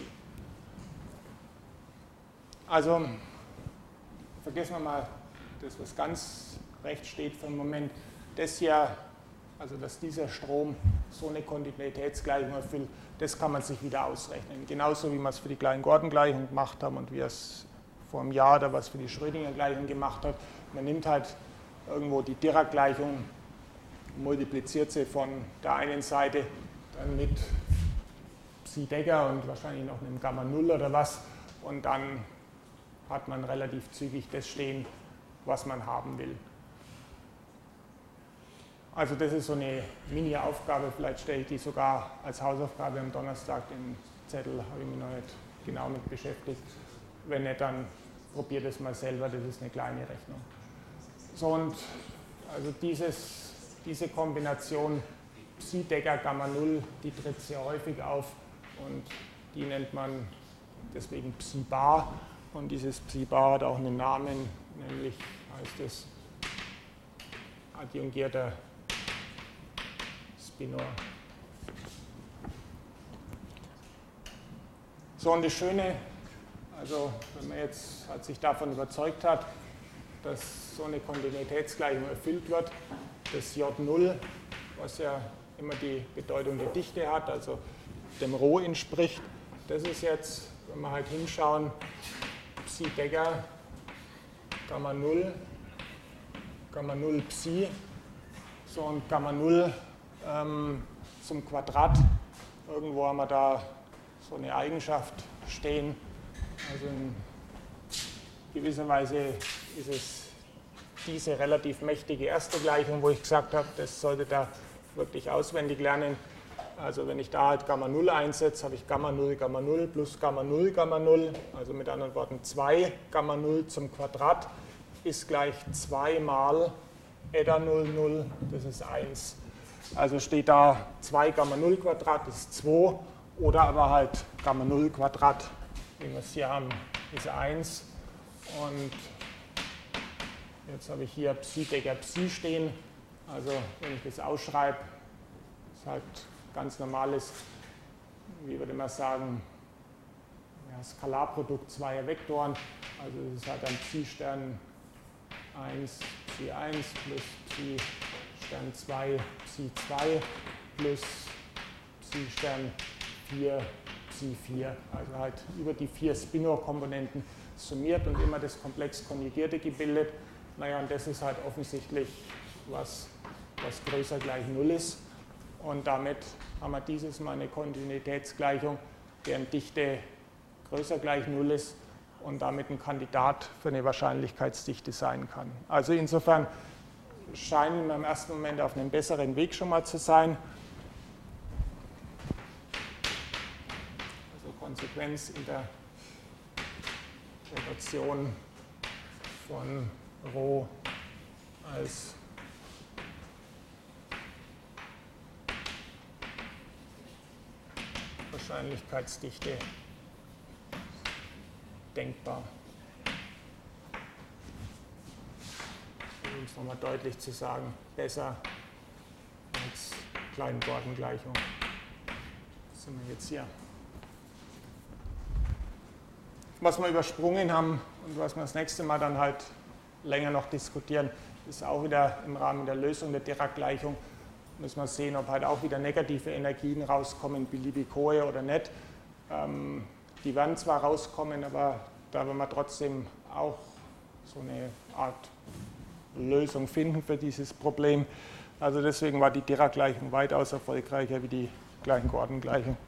Also vergessen wir mal das, was ganz rechts steht für einen Moment. Das hier, also dass dieser Strom so eine Kontinuitätsgleichung erfüllt, das kann man sich wieder ausrechnen. Genauso wie wir es für die Klein-Gordon-Gleichung gemacht haben und wie es vor einem Jahr oder was für die Schrödinger-Gleichung gemacht hat. Man nimmt halt irgendwo die Dirac-Gleichung, multipliziert sie von der einen Seite dann mit Psi-Decker und wahrscheinlich noch einem Gamma 0 oder was und dann hat man relativ zügig das stehen, was man haben will. Also das ist so eine Mini-Aufgabe, vielleicht stelle ich die sogar als Hausaufgabe am Donnerstag, den Zettel habe ich mich noch nicht genau mit beschäftigt. Wenn nicht, dann probiert es mal selber, das ist eine kleine Rechnung. So, und also diese Kombination Psi-Decker, Gamma 0, die tritt sehr häufig auf und die nennt man deswegen Psi-Bar. Und dieses Psi-Bar hat auch einen Namen, nämlich heißt es adjungierter Spinor. So, und das Schöne, also wenn man jetzt sich davon überzeugt hat, dass so eine Kontinuitätsgleichung erfüllt wird, das J0, was ja immer die Bedeutung der Dichte hat, also dem Rho entspricht, das ist jetzt, wenn wir halt hinschauen, Psi-Decker, Gamma 0 Psi, so und Gamma 0 zum Quadrat, irgendwo haben wir da so eine Eigenschaft stehen, also in gewisser Weise ist es diese relativ mächtige erste Gleichung, wo ich gesagt habe, das sollte da wirklich auswendig lernen. Also wenn ich da halt Gamma 0 einsetze, habe ich Gamma 0 plus Gamma 0 Gamma 0, also mit anderen Worten 2 Gamma 0 zum Quadrat ist gleich 2 mal Eta 0, 0, das ist 1. Also steht da 2 Gamma 0 Quadrat ist 2 oder aber halt Gamma 0 Quadrat, wie wir es hier haben, ist 1. Und jetzt habe ich hier Psi-Decker Psi stehen. Also wenn ich das ausschreibe, ist halt ganz normales, wie würde man sagen, ja, Skalarprodukt zweier Vektoren. Also es ist halt ein Psi-Stern 1, Psi 1 plus Psi-Stern 2, Psi 2 plus Psi-Stern 4, Psi 4. Also halt über die 4 Spinor-Komponenten summiert und immer das komplex konjugierte gebildet. Naja, und das ist halt offensichtlich was größer gleich 0 ist. Und damit haben wir dieses Mal eine Kontinuitätsgleichung, deren Dichte größer gleich 0 ist und damit ein Kandidat für eine Wahrscheinlichkeitsdichte sein kann. Also insofern scheinen wir im ersten Moment auf einem besseren Weg schon mal zu sein. Also Konsequenz in der Relation von Rho als Wahrscheinlichkeitsdichte denkbar. Um es nochmal deutlich zu sagen, besser als Klein-Gordon-Gleichung. Sind wir jetzt hier. Was wir übersprungen haben und was wir das nächste Mal dann halt länger noch diskutieren, ist auch wieder im Rahmen der Lösung der Dirac-Gleichung. Müssen wir sehen, ob halt auch wieder negative Energien rauskommen, beliebig hohe oder nicht. Die werden zwar rauskommen, aber da werden wir trotzdem auch so eine Art Lösung finden für dieses Problem. Also deswegen war die Dirac-Gleichung weitaus erfolgreicher wie die Klein-Gordon-Gleichung.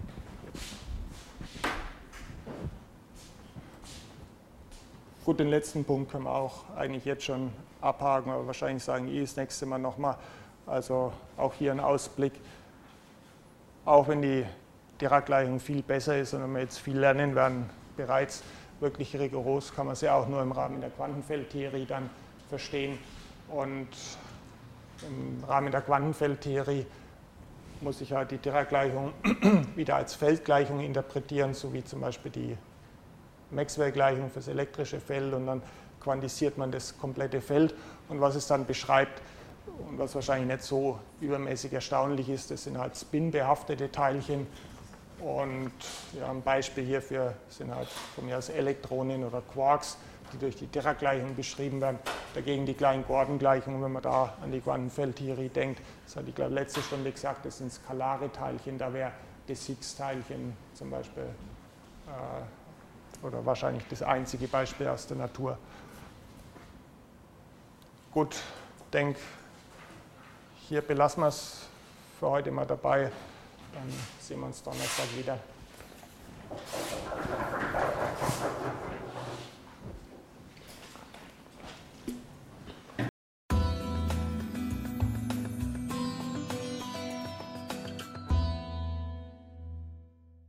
Gut, den letzten Punkt können wir auch eigentlich jetzt schon abhaken, aber wahrscheinlich sagen das nächste Mal nochmal. Also auch hier ein Ausblick. Auch wenn die Dirac-Gleichung viel besser ist und wenn wir jetzt viel lernen werden, bereits wirklich rigoros, kann man sie auch nur im Rahmen der Quantenfeldtheorie dann verstehen. Und im Rahmen der Quantenfeldtheorie muss ich halt die Dirac-Gleichung wieder als Feldgleichung interpretieren, so wie zum Beispiel die Maxwell-Gleichung für das elektrische Feld, und dann quantisiert man das komplette Feld, und was es dann beschreibt und was wahrscheinlich nicht so übermäßig erstaunlich ist, das sind halt spinbehaftete Teilchen, und ja, ein Beispiel hierfür sind halt von mir aus Elektronen oder Quarks, die durch die Dirac-Gleichung beschrieben werden. Dagegen die Klein-Gordon-Gleichung, wenn man da an die Quantenfeldtheorie denkt, das hatte ich glaube letzte Stunde gesagt, das sind skalare Teilchen, da wäre das Higgs-Teilchen zum Beispiel oder wahrscheinlich das einzige Beispiel aus der Natur. Gut, ich denke, hier belassen wir es für heute mal dabei. Dann sehen wir uns Donnerstag wieder.